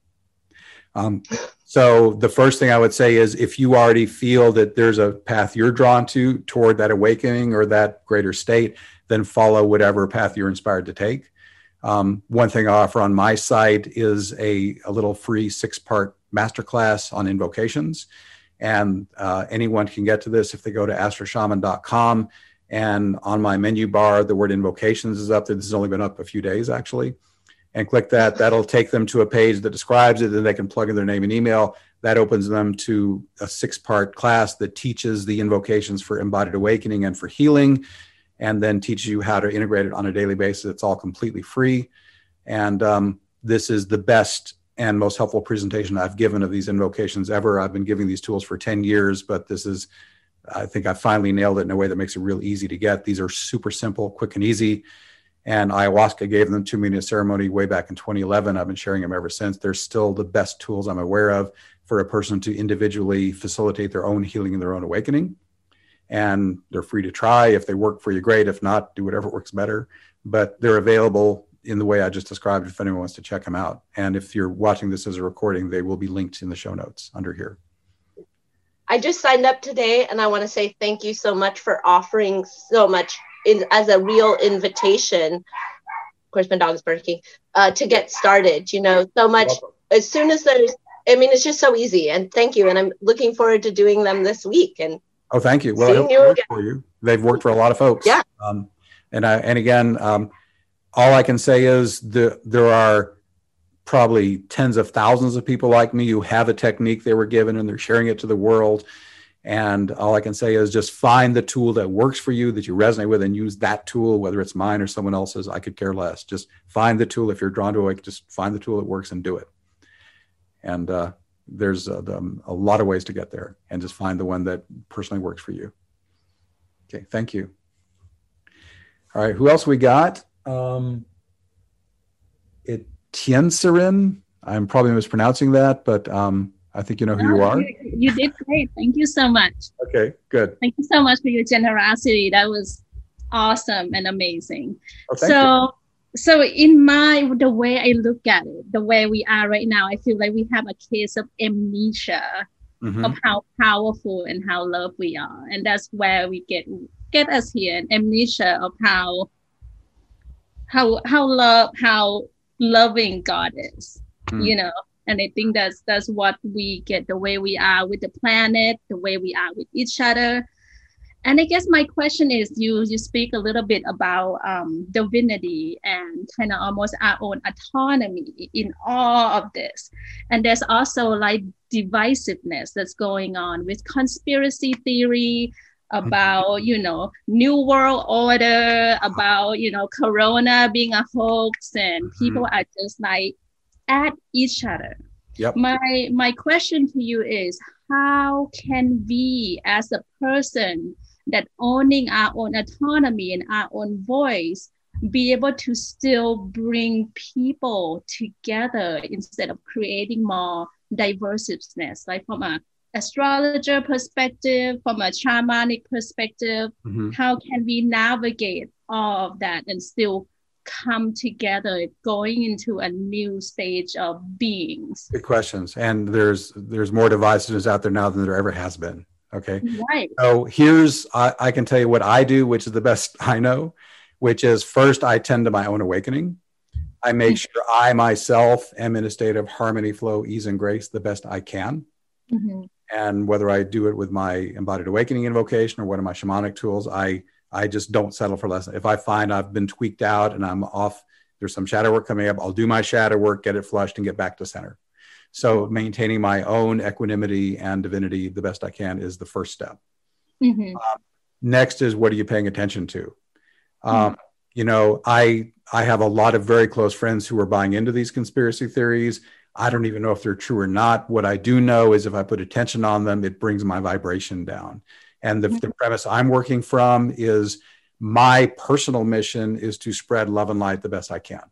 So the first thing I would say is, if you already feel that there's a path you're drawn to toward that awakening or that greater state, then follow whatever path you're inspired to take. One thing I offer on my site is a little free 6-part masterclass on invocations. And anyone can get to this if they go to astroshaman.com. And on my menu bar, the word invocations is up there. This has only been up a few days, actually. And click that. That'll take them to a page that describes it. Then they can plug in their name and email. That opens them to a 6-part class that teaches the invocations for embodied awakening and for healing, and then teaches you how to integrate it on a daily basis. It's all completely free. And this is the best and most helpful presentation I've given of these invocations ever. I've been giving these tools for 10 years, but this is, I think I finally nailed it in a way that makes it real easy to get. These are super simple, quick and easy. And ayahuasca gave them to me in a ceremony way back in 2011. I've been sharing them ever since. They're still the best tools I'm aware of for a person to individually facilitate their own healing and their own awakening. And they're free to try. If they work for you, great. If not, do whatever works better. But they're available in the way I just described if anyone wants to check them out. And if you're watching this as a recording, they will be linked in the show notes under here. I just signed up today, and I want to say thank you so much for offering so much as a real invitation. Of course, my dog is barking, to get started. So much as soon as there's, I mean, it's just so easy. And thank you. And I'm looking forward to doing them this week. And oh, thank you. Well, I hope it works for you. They've worked for a lot of folks. Yeah. And again, all I can say is there are probably tens of thousands of people like me who have a technique they were given and they're sharing it to the world. And all I can say is just find the tool that works for you, that you resonate with, and use that tool, whether it's mine or someone else's. I could care less. Just find the tool. If you're drawn to it, just find the tool that works and do it. And there's a lot of ways to get there, and just find the one that personally works for you. Okay, thank you. All right, who else we got? Tienserin. I'm probably mispronouncing that, but I think you know who you are. You did great. Thank you so much. Okay, good. Thank you so much for your generosity. That was awesome and amazing. Oh, thank you. So the way I look at it, the way we are right now, I feel like we have a case of amnesia of how powerful and how loved we are. And that's where we get us here, an amnesia of how loving God is, you know. And I think that's what we get, the way we are with the planet, the way we are with each other. And I guess my question is, you speak a little bit about divinity and kind of almost our own autonomy in all of this. And there's also like divisiveness that's going on with conspiracy theory about, you know, New World Order, about, you know, Corona being a hoax, and people are just like at each other. Yep. My question to you is, how can we as a person that owning our own autonomy and our own voice be able to still bring people together instead of creating more diversiveness, like from an astrologer perspective, from a shamanic perspective? How can we navigate all of that and still come together going into a new stage of beings? Good questions. And there's more divisiveness out there now than there ever has been. Okay. Right. So I can tell you what I do, which is the best I know, which is first, I tend to my own awakening. I make sure I myself am in a state of harmony, flow, ease, and grace the best I can. And whether I do it with my embodied awakening invocation or one of my shamanic tools, I just don't settle for less. If I find I've been tweaked out and I'm off, there's some shadow work coming up, I'll do my shadow work, get it flushed, and get back to center. So maintaining my own equanimity and divinity the best I can is the first step. Next is, what are you paying attention to? You know, I have a lot of very close friends who are buying into these conspiracy theories. I don't even know if they're true or not. What I do know is if I put attention on them, it brings my vibration down. And the premise I'm working from is my personal mission is to spread love and light the best I can.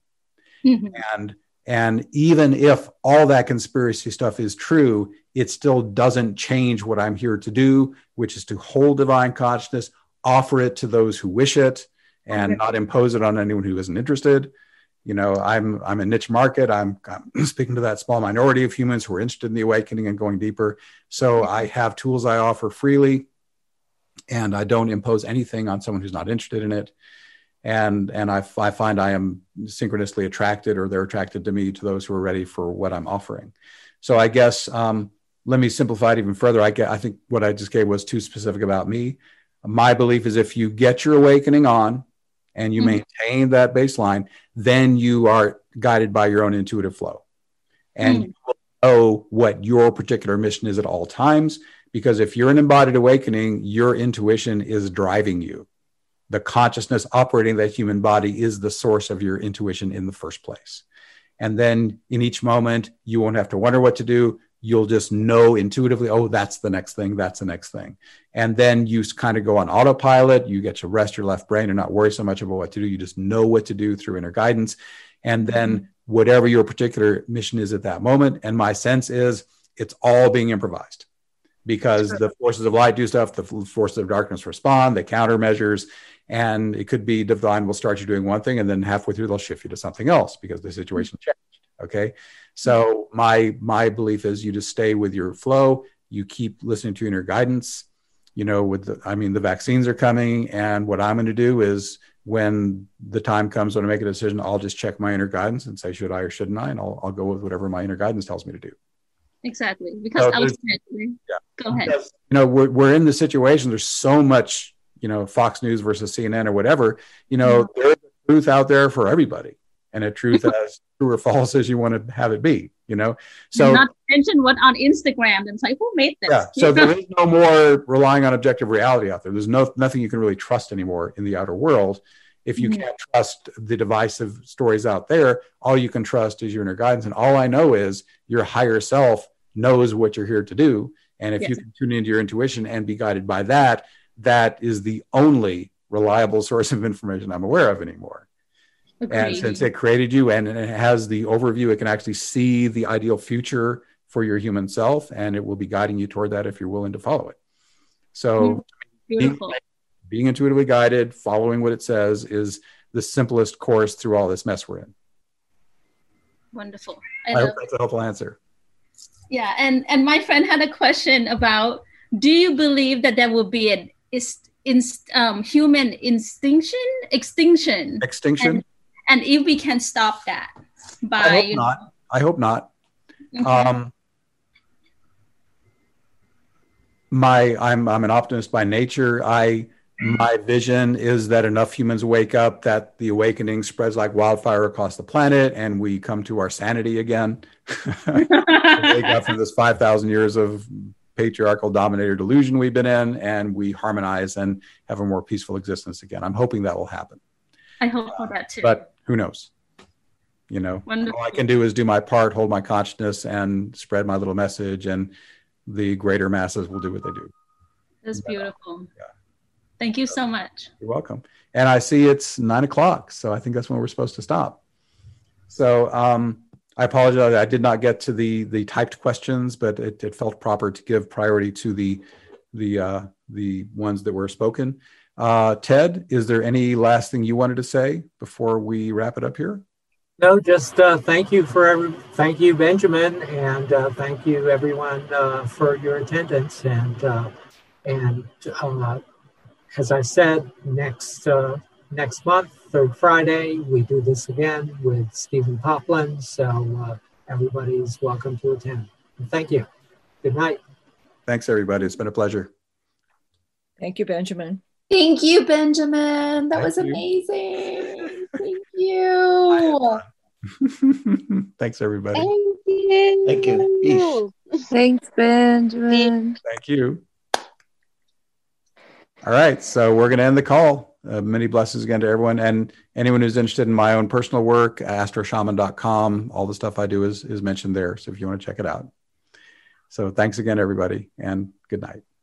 And even if all that conspiracy stuff is true, it still doesn't change what I'm here to do, which is to hold divine consciousness, offer it to those who wish it, and not impose it on anyone who isn't interested. You know, I'm a niche market. I'm speaking to that small minority of humans who are interested in the awakening and going deeper. So I have tools I offer freely, and I don't impose anything on someone who's not interested in it. And I find I am synchronously attracted, or they're attracted to me, to those who are ready for what I'm offering. So I guess, let me simplify it even further. I think what I just gave was too specific about me. My belief is if you get your awakening on and you maintain that baseline, then you are guided by your own intuitive flow. And you will know what your particular mission is at all times, because if you're an embodied awakening, your intuition is driving you. The consciousness operating that human body is the source of your intuition in the first place. And then in each moment, you won't have to wonder what to do. You'll just know intuitively, oh, that's the next thing. That's the next thing. And then you kind of go on autopilot. You get to rest your left brain and not worry so much about what to do. You just know what to do through inner guidance. And then whatever your particular mission is at that moment. And my sense is it's all being improvised, because the forces of light do stuff. The forces of darkness respond, they countermeasures. And it could be divine will start you doing one thing, and then halfway through they'll shift you to something else because the situation changed. Okay. So my belief is you just stay with your flow. You keep listening to inner guidance. You know, the vaccines are coming, and what I'm going to do is when the time comes when I make a decision, I'll just check my inner guidance and say, should I or shouldn't I? And I'll go with whatever my inner guidance tells me to do. Exactly. Because ultimately, go ahead. Because, we're in the situation, there's so much, Fox News versus CNN or whatever, there's a truth out there for everybody, and a truth as true or false as you want to have it be, So not to mention what on Instagram, and it's like, who made this? Yeah. So there is no more relying on objective reality out there. There's nothing you can really trust anymore in the outer world. If you can't trust the divisive stories out there, all you can trust is your inner guidance. And all I know is your higher self knows what you're here to do. And if you can tune into your intuition and be guided by that, that is the only reliable source of information I'm aware of anymore. Agreed. And since it created you and it has the overview, it can actually see the ideal future for your human self, and it will be guiding you toward that if you're willing to follow it. So being intuitively guided, following what it says, is the simplest course through all this mess we're in. Wonderful. I hope that's a helpful answer. Yeah, and my friend had a question about, do you believe that there will be an human extinction? And if we can stop that by... I hope not. Okay. I'm an optimist by nature. My vision is that enough humans wake up, that the awakening spreads like wildfire across the planet, and we come to our sanity again. Wake up from this 5,000 years of patriarchal dominator delusion we've been in, and we harmonize and have a more peaceful existence again. I'm hoping that will happen. I hope for that too. But who knows? Wonderful. All I can do is do my part, hold my consciousness, and spread my little message, and the greater masses will do what they do. That's beautiful. Yeah. Thank you so much. You're welcome. And I see it's 9:00, so I think that's when we're supposed to stop. So I apologize. I did not get to the typed questions, but it felt proper to give priority to the ones that were spoken. Ted, is there any last thing you wanted to say before we wrap it up here? No, just thank you, Benjamin, and thank you everyone for your attendance. And as I said, next month, third Friday, we do this again with Stephen Poplin. So everybody's welcome to attend. Thank you. Good night. Thanks, everybody. It's been a pleasure. Thank you, Benjamin. Thank you, Benjamin. That was amazing. Thank you. Thanks, everybody. Thank you. Thank you. Peace. Thanks, Benjamin. Thank you. All right, so we're going to end the call. Many blessings again to everyone. And anyone who's interested in my own personal work, astroshaman.com, all the stuff I do is mentioned there. So if you want to check it out. So thanks again, everybody, and good night.